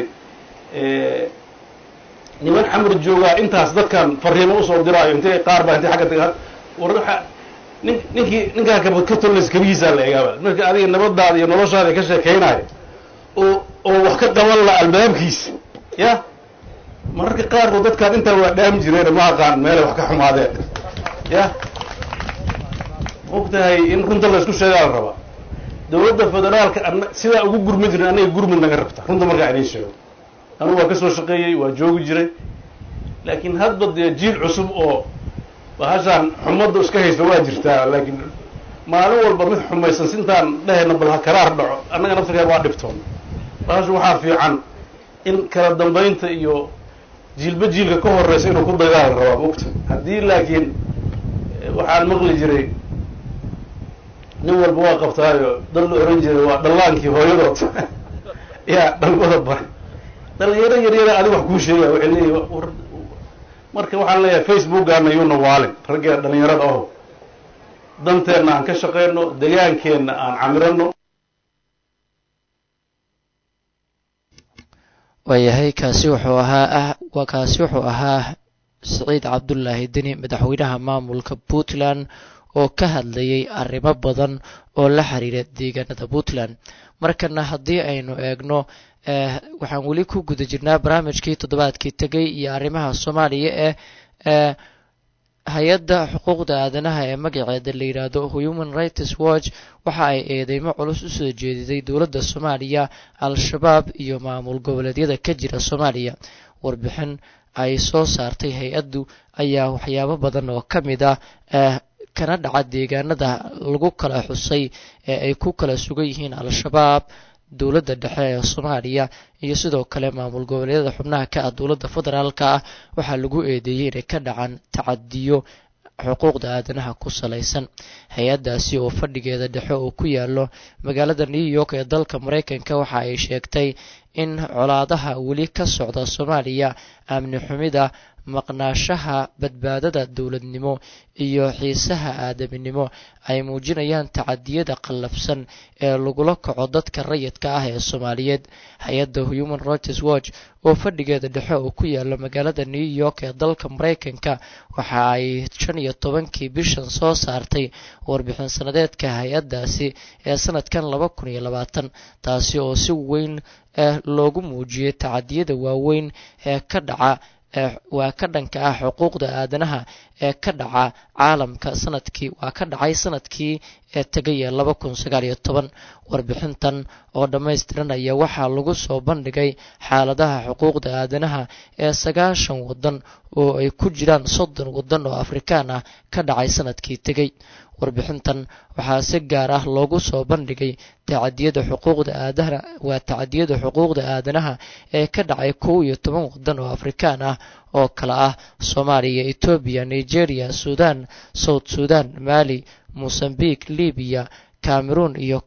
niman xamar joogaa intaas dadkan fariimo usoo diraayo intay qaar baa intay xagga taga war waxa nin ninkii ninkaa ka ka tolnays kabihiisaa la egaaba marka adiga nabadaada iyo noloshaada ka sheekeynayo oo oo wax ka qaban la albaabkiisa ya mararka qaarkood dadkaan intaa waa dhaami jireen ma aqaan meelay wax ka xumaadeen ya ogtahay in runta la isku sheegaa la rabaa dawladda federaalka an sidaa ugu gurmi jirin anaga gurmud naga rabta runta markaa idiin sheego anugu waa ka soo shaqeeyey waa joogi jiray laakiin hadba dee jiil cusub oo bahashaan xumadda iska haysta waa jirtaa laakiin maalin walba mid xumaysan sintaan dhehayna bal ha karaar dhaco annaga naftirkeeda waa dhibtoon bahashu waxaa fiican in kala dambaynta iyo jiilba jiilka ka horeysa inuu ku dagaal rabaa mogta haddii laakiin waxaan maqli jiray nin walba waa qabtaayo dad la oran jiray waa dhallaankii hooyadood yaa dhalmada bare dhalinyaro yaryara adi wax kuu sheegaya waxay leeyihi war marka waxaan leeyahay facebookgaana yuuna waalin raggee dhalinyarada aho danteenna aan ka shaqeyno degaankeenna aan camirano waayahay kaasi wuxuu ahaa ah waa kaasi wuxuu ahaa siciid cabdullaahi deni madaxweynaha maamulka puntland oo ka hadlayay arrimo badan oo la xiriira deegaanada puntland markana haddii aynu eegno waxaan weli ku guda jirnaa barnaamijkii toddobaadkii tegay iyo arrimaha soomaaliya ee ee hay-adda xuquuqda aadanaha ee magaceeda la yidhaahdo human rights watch waxa ay eedeymo culus u soo jeediday dowladda soomaaliya al-shabaab iyo maamul goboleedyada ka jira soomaaliya warbixin ay soo saartay hay-addu ayaa waxyaabo badan oo ka mid ah kana dhaca deegaanada lagu kala xusay ee ay ku kala sugan yihiin al-shabaab dowladda dhexe ee soomaaliya iyo sidoo kale maamul goboleedyada xubnaha ka ah dowladda federaalka ah waxaa lagu eedeeyey inay ka dhacaan tacadiyo xuquuqda aadanaha ku salaysan hay-addaasi oo fadhigeeda dhexe oo ku yaalo magaalada new york ee dalka maraykanka waxa ay sheegtay in colaadaha weli ka socda soomaaliya amni xumida maqnaashaha badbaadada dowladnimo iyo xiisaha aadaminimo ay muujinayaan tacadiyada qallafsan ee lagula kaco dadka rayidka ah ee soomaaliyeed hay-adda human rights watch oo fadhigeeda dhexe oo ku yaalo magaalada new york ee dalka maraykanka waxa ay shan iyo tobankii bishan soo saartay warbixin sanadeedka hay-addaasi ee sanadkan laba kun iyo labaatan taasi oo si weyn loogu muujiyey tacadiyada waaweyn ee ka dhaca waa ka dhanka ah xuquuqda aadanaha ee ka dhaca caalamka sanadkii waa ka dhacay sanadkii ee tegay ee laba kun sagaal iyo toban warbixintan oo dhammaystiran ayaa waxaa lagu soo bandhigay xaaladaha xuquuqda aadanaha ee sagaashan waddan oo ay ku jiraan soddon waddan oo afrikaan ah ka dhacay sanadkii tegay warbixintan waxaa si gaar ah loogu soo bandhigay tacadiyada xuquuqda aadanaha waa tacadiyada xuquuqda aadanaha ee ka dhacay kow iyo toban waddan oo afrikaan ah oo kala ah Soomaaliya, Ethiopia, Nigeria, Sudan, South Sudan, Mali, Mozambique, Libya, Cameroon iyo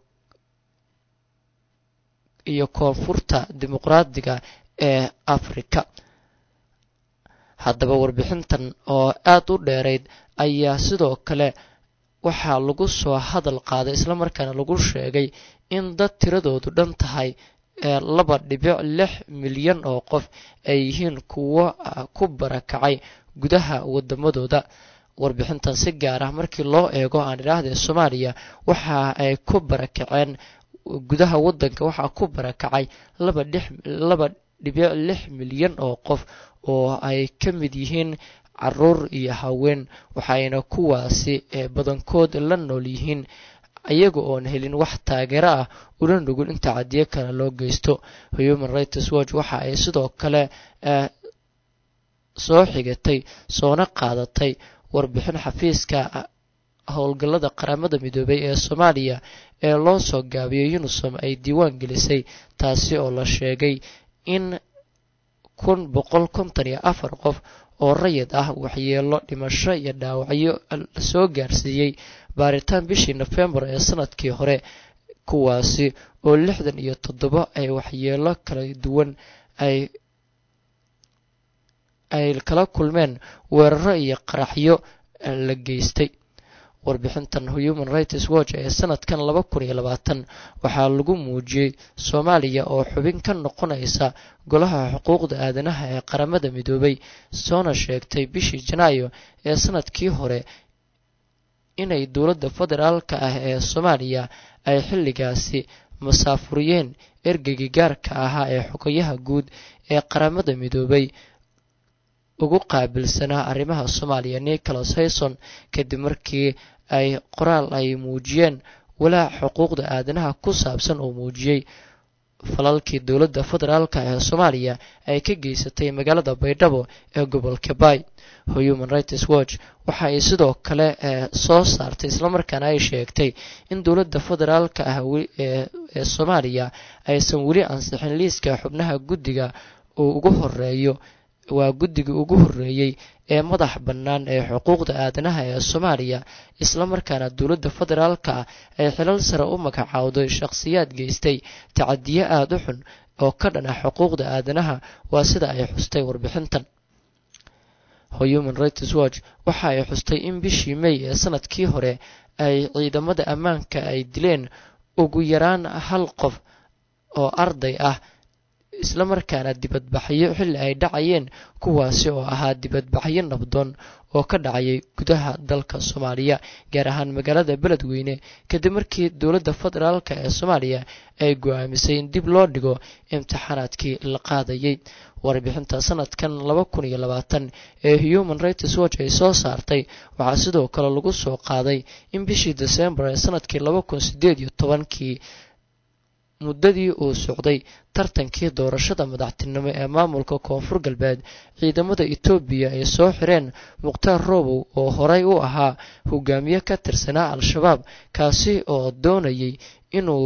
iyo koonfurta dimuqraadiga ee Afrika. Haddaba warbixintan oo aad u dheerayd ayaa sidoo kale waxaa lagu soo hadal qaaday isla markaana lagu sheegay in dad tiradoodu dhan tahay ee laba dhibic lix milyan oo qof ay yihiin kuwo ku barakacay gudaha wadamadooda. warbixintan si gaar ah markii loo eego aan idhaahday Soomaaliya waxa ay ku barakaceen gudaha wadanka waxaa ku barakacay laba dhix laba dhibic lix milyan oo qof oo ay ka mid yihiin caruur iyo haween waxayna kuwaasi ee badankood la nool yihiin ayaga oon helin wax taageero ah una nugul inta cadiye kale loo geysto. Human Rights Watch waxa ay sidoo kale soo xigatay soona qaadatay warbixin xafiiska howlgallada qaramada midoobay ee Soomaaliya ee loo soo gaabiyay UNISOM ay diiwaan gelisay taasi oo la sheegay in kun boqol konton iyo afar qof oo rayid ah waxyeelo dhimasho iyo dhaawacyo la soo gaarsiiyey baaritaan bishii November ee sanadkii hore kuwaasi oo lixdan iyo toddoba ay waxyeelo kala duwan ay ay kala kulmeen weeraro iyo qaraxyo la geystay. warbixintan Human Rights Watch ee sanadkan laba kun iyo labaatan waxaa lagu muujiyay Soomaaliya oo xubin ka noqonaysa golaha xuquuqda aadanaha ee qaramada midoobay soona sheegtay bishii Janaayo ee sanadkii hore inay dowladda federaalka ah ee Soomaaliya ay xilligaasi masaafuriyeen ergeygii gaarka ahaa ee xogayaha guud ee qaramada midoobay ugu qaabilsanaa arrimaha Soomaaliya Nicholas Hayson kadib markii ay qoraal ay muujiyeen walaac xuquuqda aadanaha ku saabsan oo muujiyay falalkii dowladda federaalka ee Soomaaliya ay ka geysatay magaalada Baydhabo ee gobolka Bay. Human Rights Watch waxa ay sidoo kale soo saartay isla markaana ay sheegtay in dowladda federaalka ah ee Soomaaliya aysan weli ansixin liiska xubnaha guddiga oo ugu horeeyo waa guddiga ugu horeeyay ee madax bannaan ee xuquuqda aadanaha ee Soomaaliya isla markaana dowladda federaalka ay xilal sare u magacaawday shakhsiyaad geystay tacadiye aad u xun oo ka dhan ah xuquuqda aadanaha waa sida ay xustay warbixintan. Human Rights Watch waxa ay xustay in bishii May ee sanadkii hore ay ciidamada ammaanka ay dileen ugu yaraan hal qof oo arday ah isla markaana dibadbaxyo xilli ay dhacayeen kuwaasi oo ahaa dibadbaxyo nabdoon oo ka dhacayay gudaha dalka Soomaaliya gaar ahaan magaalada Beledweyne kadib markii dowladda federaalka ee Soomaaliya ay go'aamisay in dib loo dhigo imtixaanaadkii la qaadayay. warbixinta sanadkan laba kun iyo labaatan ee Human Rights Watch ay soo saartay waxaa sidoo kale lagu soo qaaday in bishii December ee sanadkii laba kun sideed iyo tobankii muddadii uu socday tartankii doorashada madaxtinimo ee maamulka Koonfur Galbeed ciidamada Itoobiya ay soo xireen Mukhtaar Roobow oo horey u ahaa hogaamiye ka tirsanaa Al-Shabaab kaasi oo doonayay inuu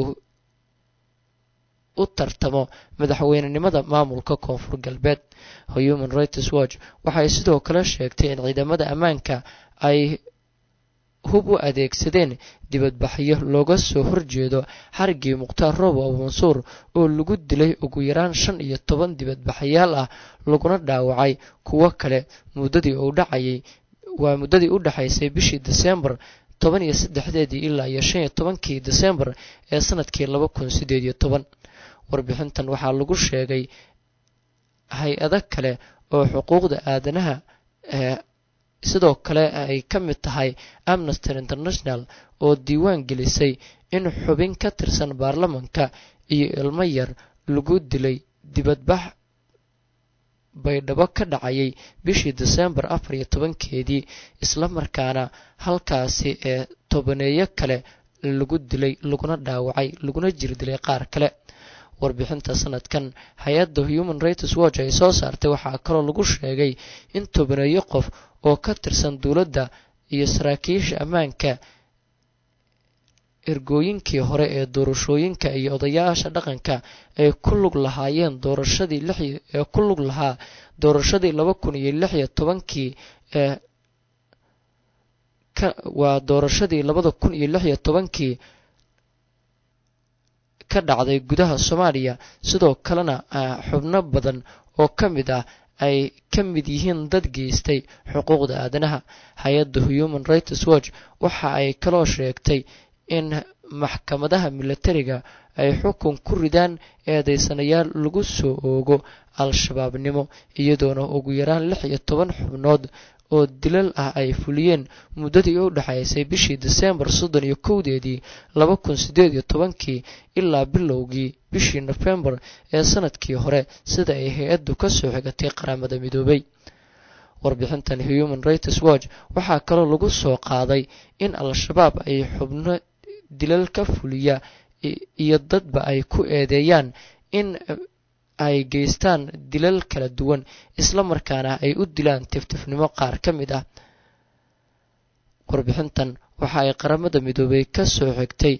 u tartamo madaxweynenimada maamulka Koonfur Galbeed. Human Rights Watch waxay sidoo kale sheegtay in ciidamada ammaanka ay hub u adeegsadeen dibadbaxyo looga soo horjeedo xarigii Mukhtaar Roobow Mansuur oo lagu dilay ugu yaraan shan iyo toban dibadbaxayaal ah laguna dhaawacay kuwo kale muddadii uu dhacayay waa muddadii u dhaxaysay bishii December toban iyo saddexdeedii ilaa iyo shan iyo tobankii December ee sanadkii laba kun sideed iyo toban. warbixintan waxaa lagu sheegay hay-ado kale oo xuquuqda aadanaha ee sidoo kale ay ka mid tahay Amnesty International oo diiwaan gelisay in xubin ka tirsan baarlamaanka iyo ilmo yar lagu dilay dibadbax baydhabo ka dhacayay bishii December afar iyo tobankeedii isla markaana halkaasi ee tobaneeyo kale lagu dilay laguna dhaawacay laguna jirdilay qaar kale warbixinta sanadkan hay-adda Human Rights Watch ay soo saartay waxaa kaloo lagu sheegay in tobaneeyo qof oo ka tirsan dowladda iyo saraakiisha ammaanka ergooyinkii hore ee doorashooyinka iyo odayaasha dhaqanka ay ku lug lahaayeen doorashadii lix ee ku lug lahaa doorashadii laba kun iyo lix iyo tobankii ee ka waa doorashadii labada kun iyo lix iyo tobankii ka dhacday gudaha Soomaaliya sidoo kalena xubno badan oo ka mid ah ay ka mid yihiin dad geystay xuquuqda aadanaha hay-adda Human Rights Watch waxa ay kaloo sheegtay in maxkamadaha militariga ay xukun ku ridaan eedeysanayaal lagu soo oogo al-shabaabnimo iyadoona ugu yaraan lix iyo toban xubnood oo dilal ah ay fuliyeen muddadii u dhaxaysay bishii December soddon iyo kowdeedii laba kun siddeed iyo tobankii ilaa bilowgii bishii November ee sanadkii hore sida ay hay-addu ka soo xigatay qaramada midoobay warbixintan Human Rights Watch waxaa kaloo lagu soo qaaday in al-shabaab ay xubno dilal ka fuliya iyo dadba ay ku eedeeyaan in ay geystaan dilal kala duwan isla markaana ay u dilaan tiftifnimo qaar ka mid ah warbixintan waxa ay qaramada midoobay ka soo xigtay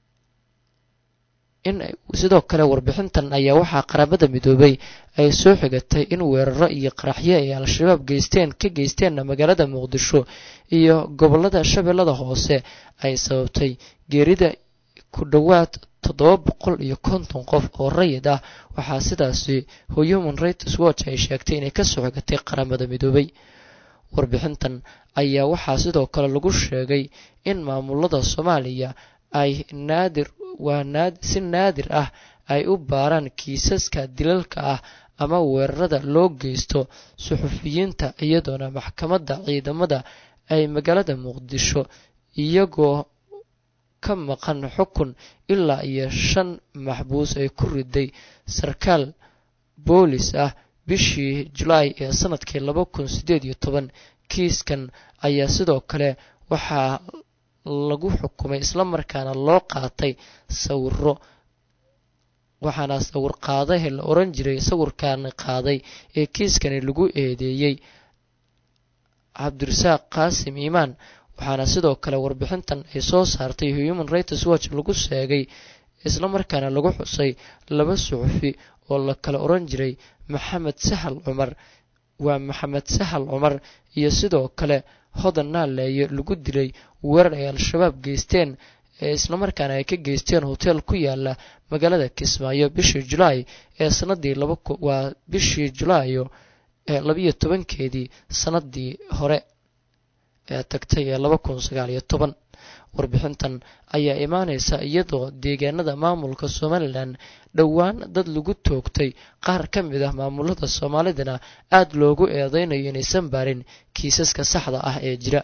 in sidoo kale warbixintan ayaa waxaa qaramada midoobay ay soo xigatay in weeraro iyo qaraxyo ay al-shabaab geysteen ka geysteen magaalada Muqdisho iyo gobolada Shabeellada Hoose ay sababtay geerida ku dhawaad toddoba boqol iyo konton qof oo rayid ah waxaa sidaasi Human Rights Watch ay sheegtay inay ka soo xigatay qaramada midoobay warbixintan ayaa waxaa sidoo kale lagu sheegay in maamulada Soomaaliya ay naadir waa naad si naadir ah ay u baaraan kiisaska dilalka ah ama weerarada loo geysto suxufiyiinta iyadoona maxkamadda ciidamada ay magaalada Muqdisho iyagoo ka maqan xukun ilaa iyo shan maxbuus ay ku riday sarkaal boolis ah bishii July ee sanadkii laba kun siddeed iyo toban kiiskan ayaa sidoo kale waxaa lagu xukumay isla markaana loo qaatay sawirro waxaana sawir qaaday la oran jiray sawirkan qaaday ee kiiskani lagu eedeeyay Cabdirasaaq Qaasim Iimaan waxaana sidoo kale warbixintan ay soo saartay Human Rights Watch lagu sheegay isla markaana lagu xusay laba suxufi oo la kala oran jiray Maxamed Sahal Cumar waa Maxamed Sahal Cumar iyo sidoo kale Hodan Naaleeyo lagu dilay weerar ay al-shabaab geysteen ee isla markaana ay ka geysteen hotel ku yaala magaalada Kismaayo bishii July ee sanadii laba waa bishii July ee laba iyo tobankeedii sanadii hore ee tagtay ee laba kun sagaal iyo toban warbixintan ayaa imaanaysa iyadoo deegaanada maamulka Somaliland dhowaan dad lagu toogtay qaar ka mid ah maamulada Soomaalidana aad loogu eedeynayo inaysan baarin kiisaska saxda ah ee jira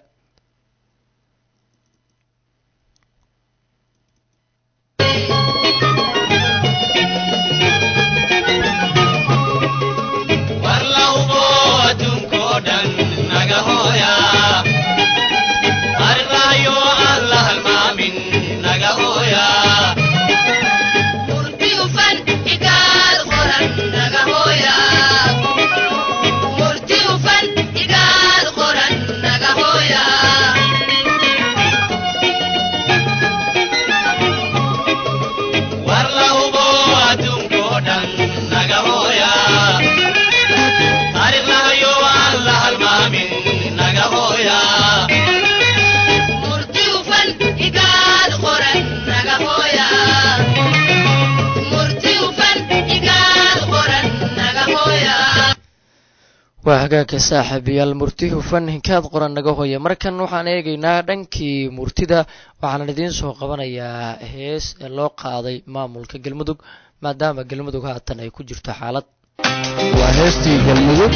waa hagaagka saaxiibayaal murti hufan hinkaad qoran naga hooya markan waxaan eegaynaa dhankii murtida waxaan idiin soo qabanayaa hees loo qaaday maamulka Galmudug maadaama Galmudug haatan ay ku jirto xaalad waa heestii Galmudug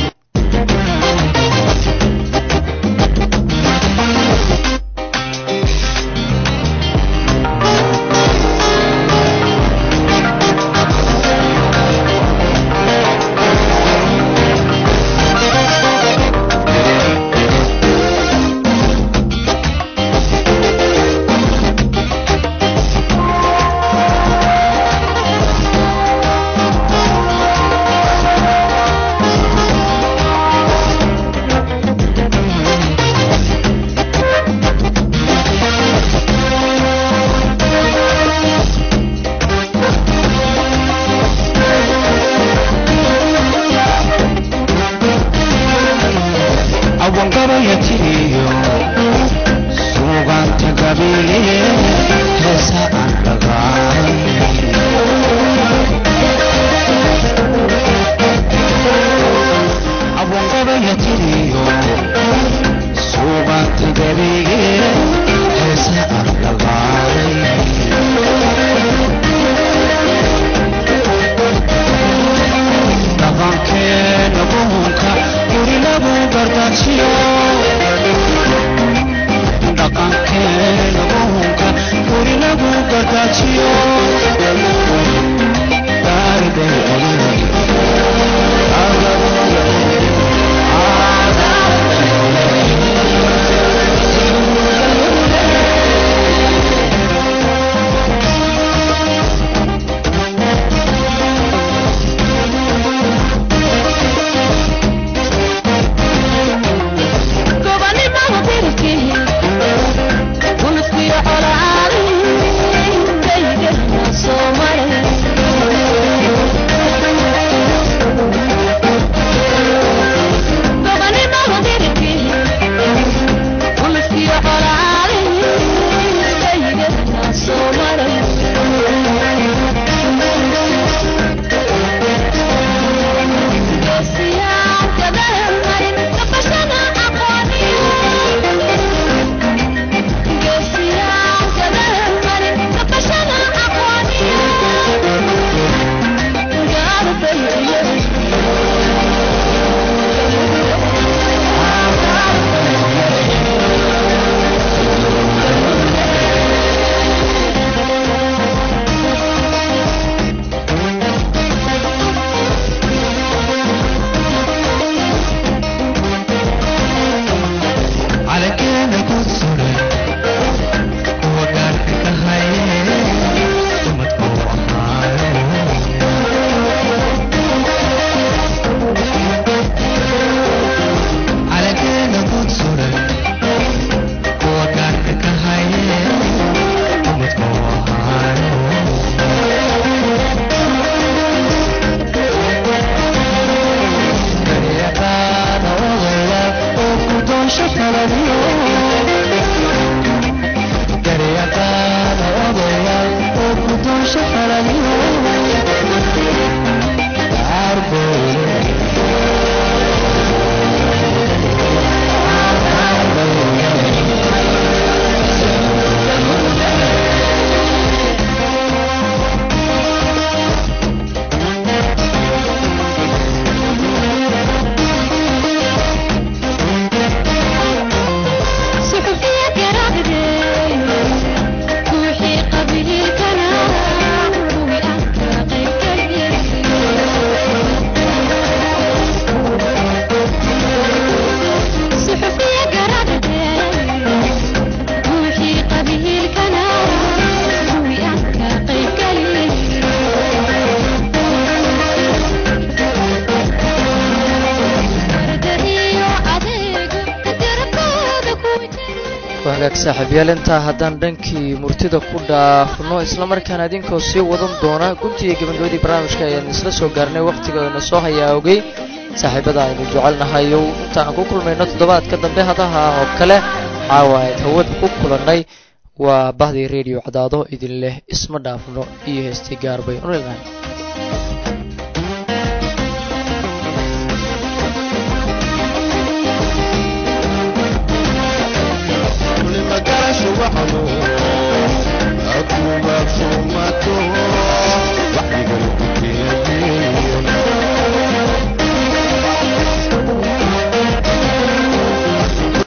hagaag saaxiibyaal intaa haddaan dhankii murtida ku dhaafno islamarkaana idinkoo sii wadan doona guntiga gabagabadii barnaamijka ayaan isla soo gaarnay wakhtiga ayna soo hayaa ogey saaxiibada aynu jecelnahayow inta aan ku kulmayno toddobaadka dambe hadaha oo kale caawa ayd hawada ku kulannay waa bahdii radio cadaado idin leh isma dhaafno iyo heestii gaarbay unilnahay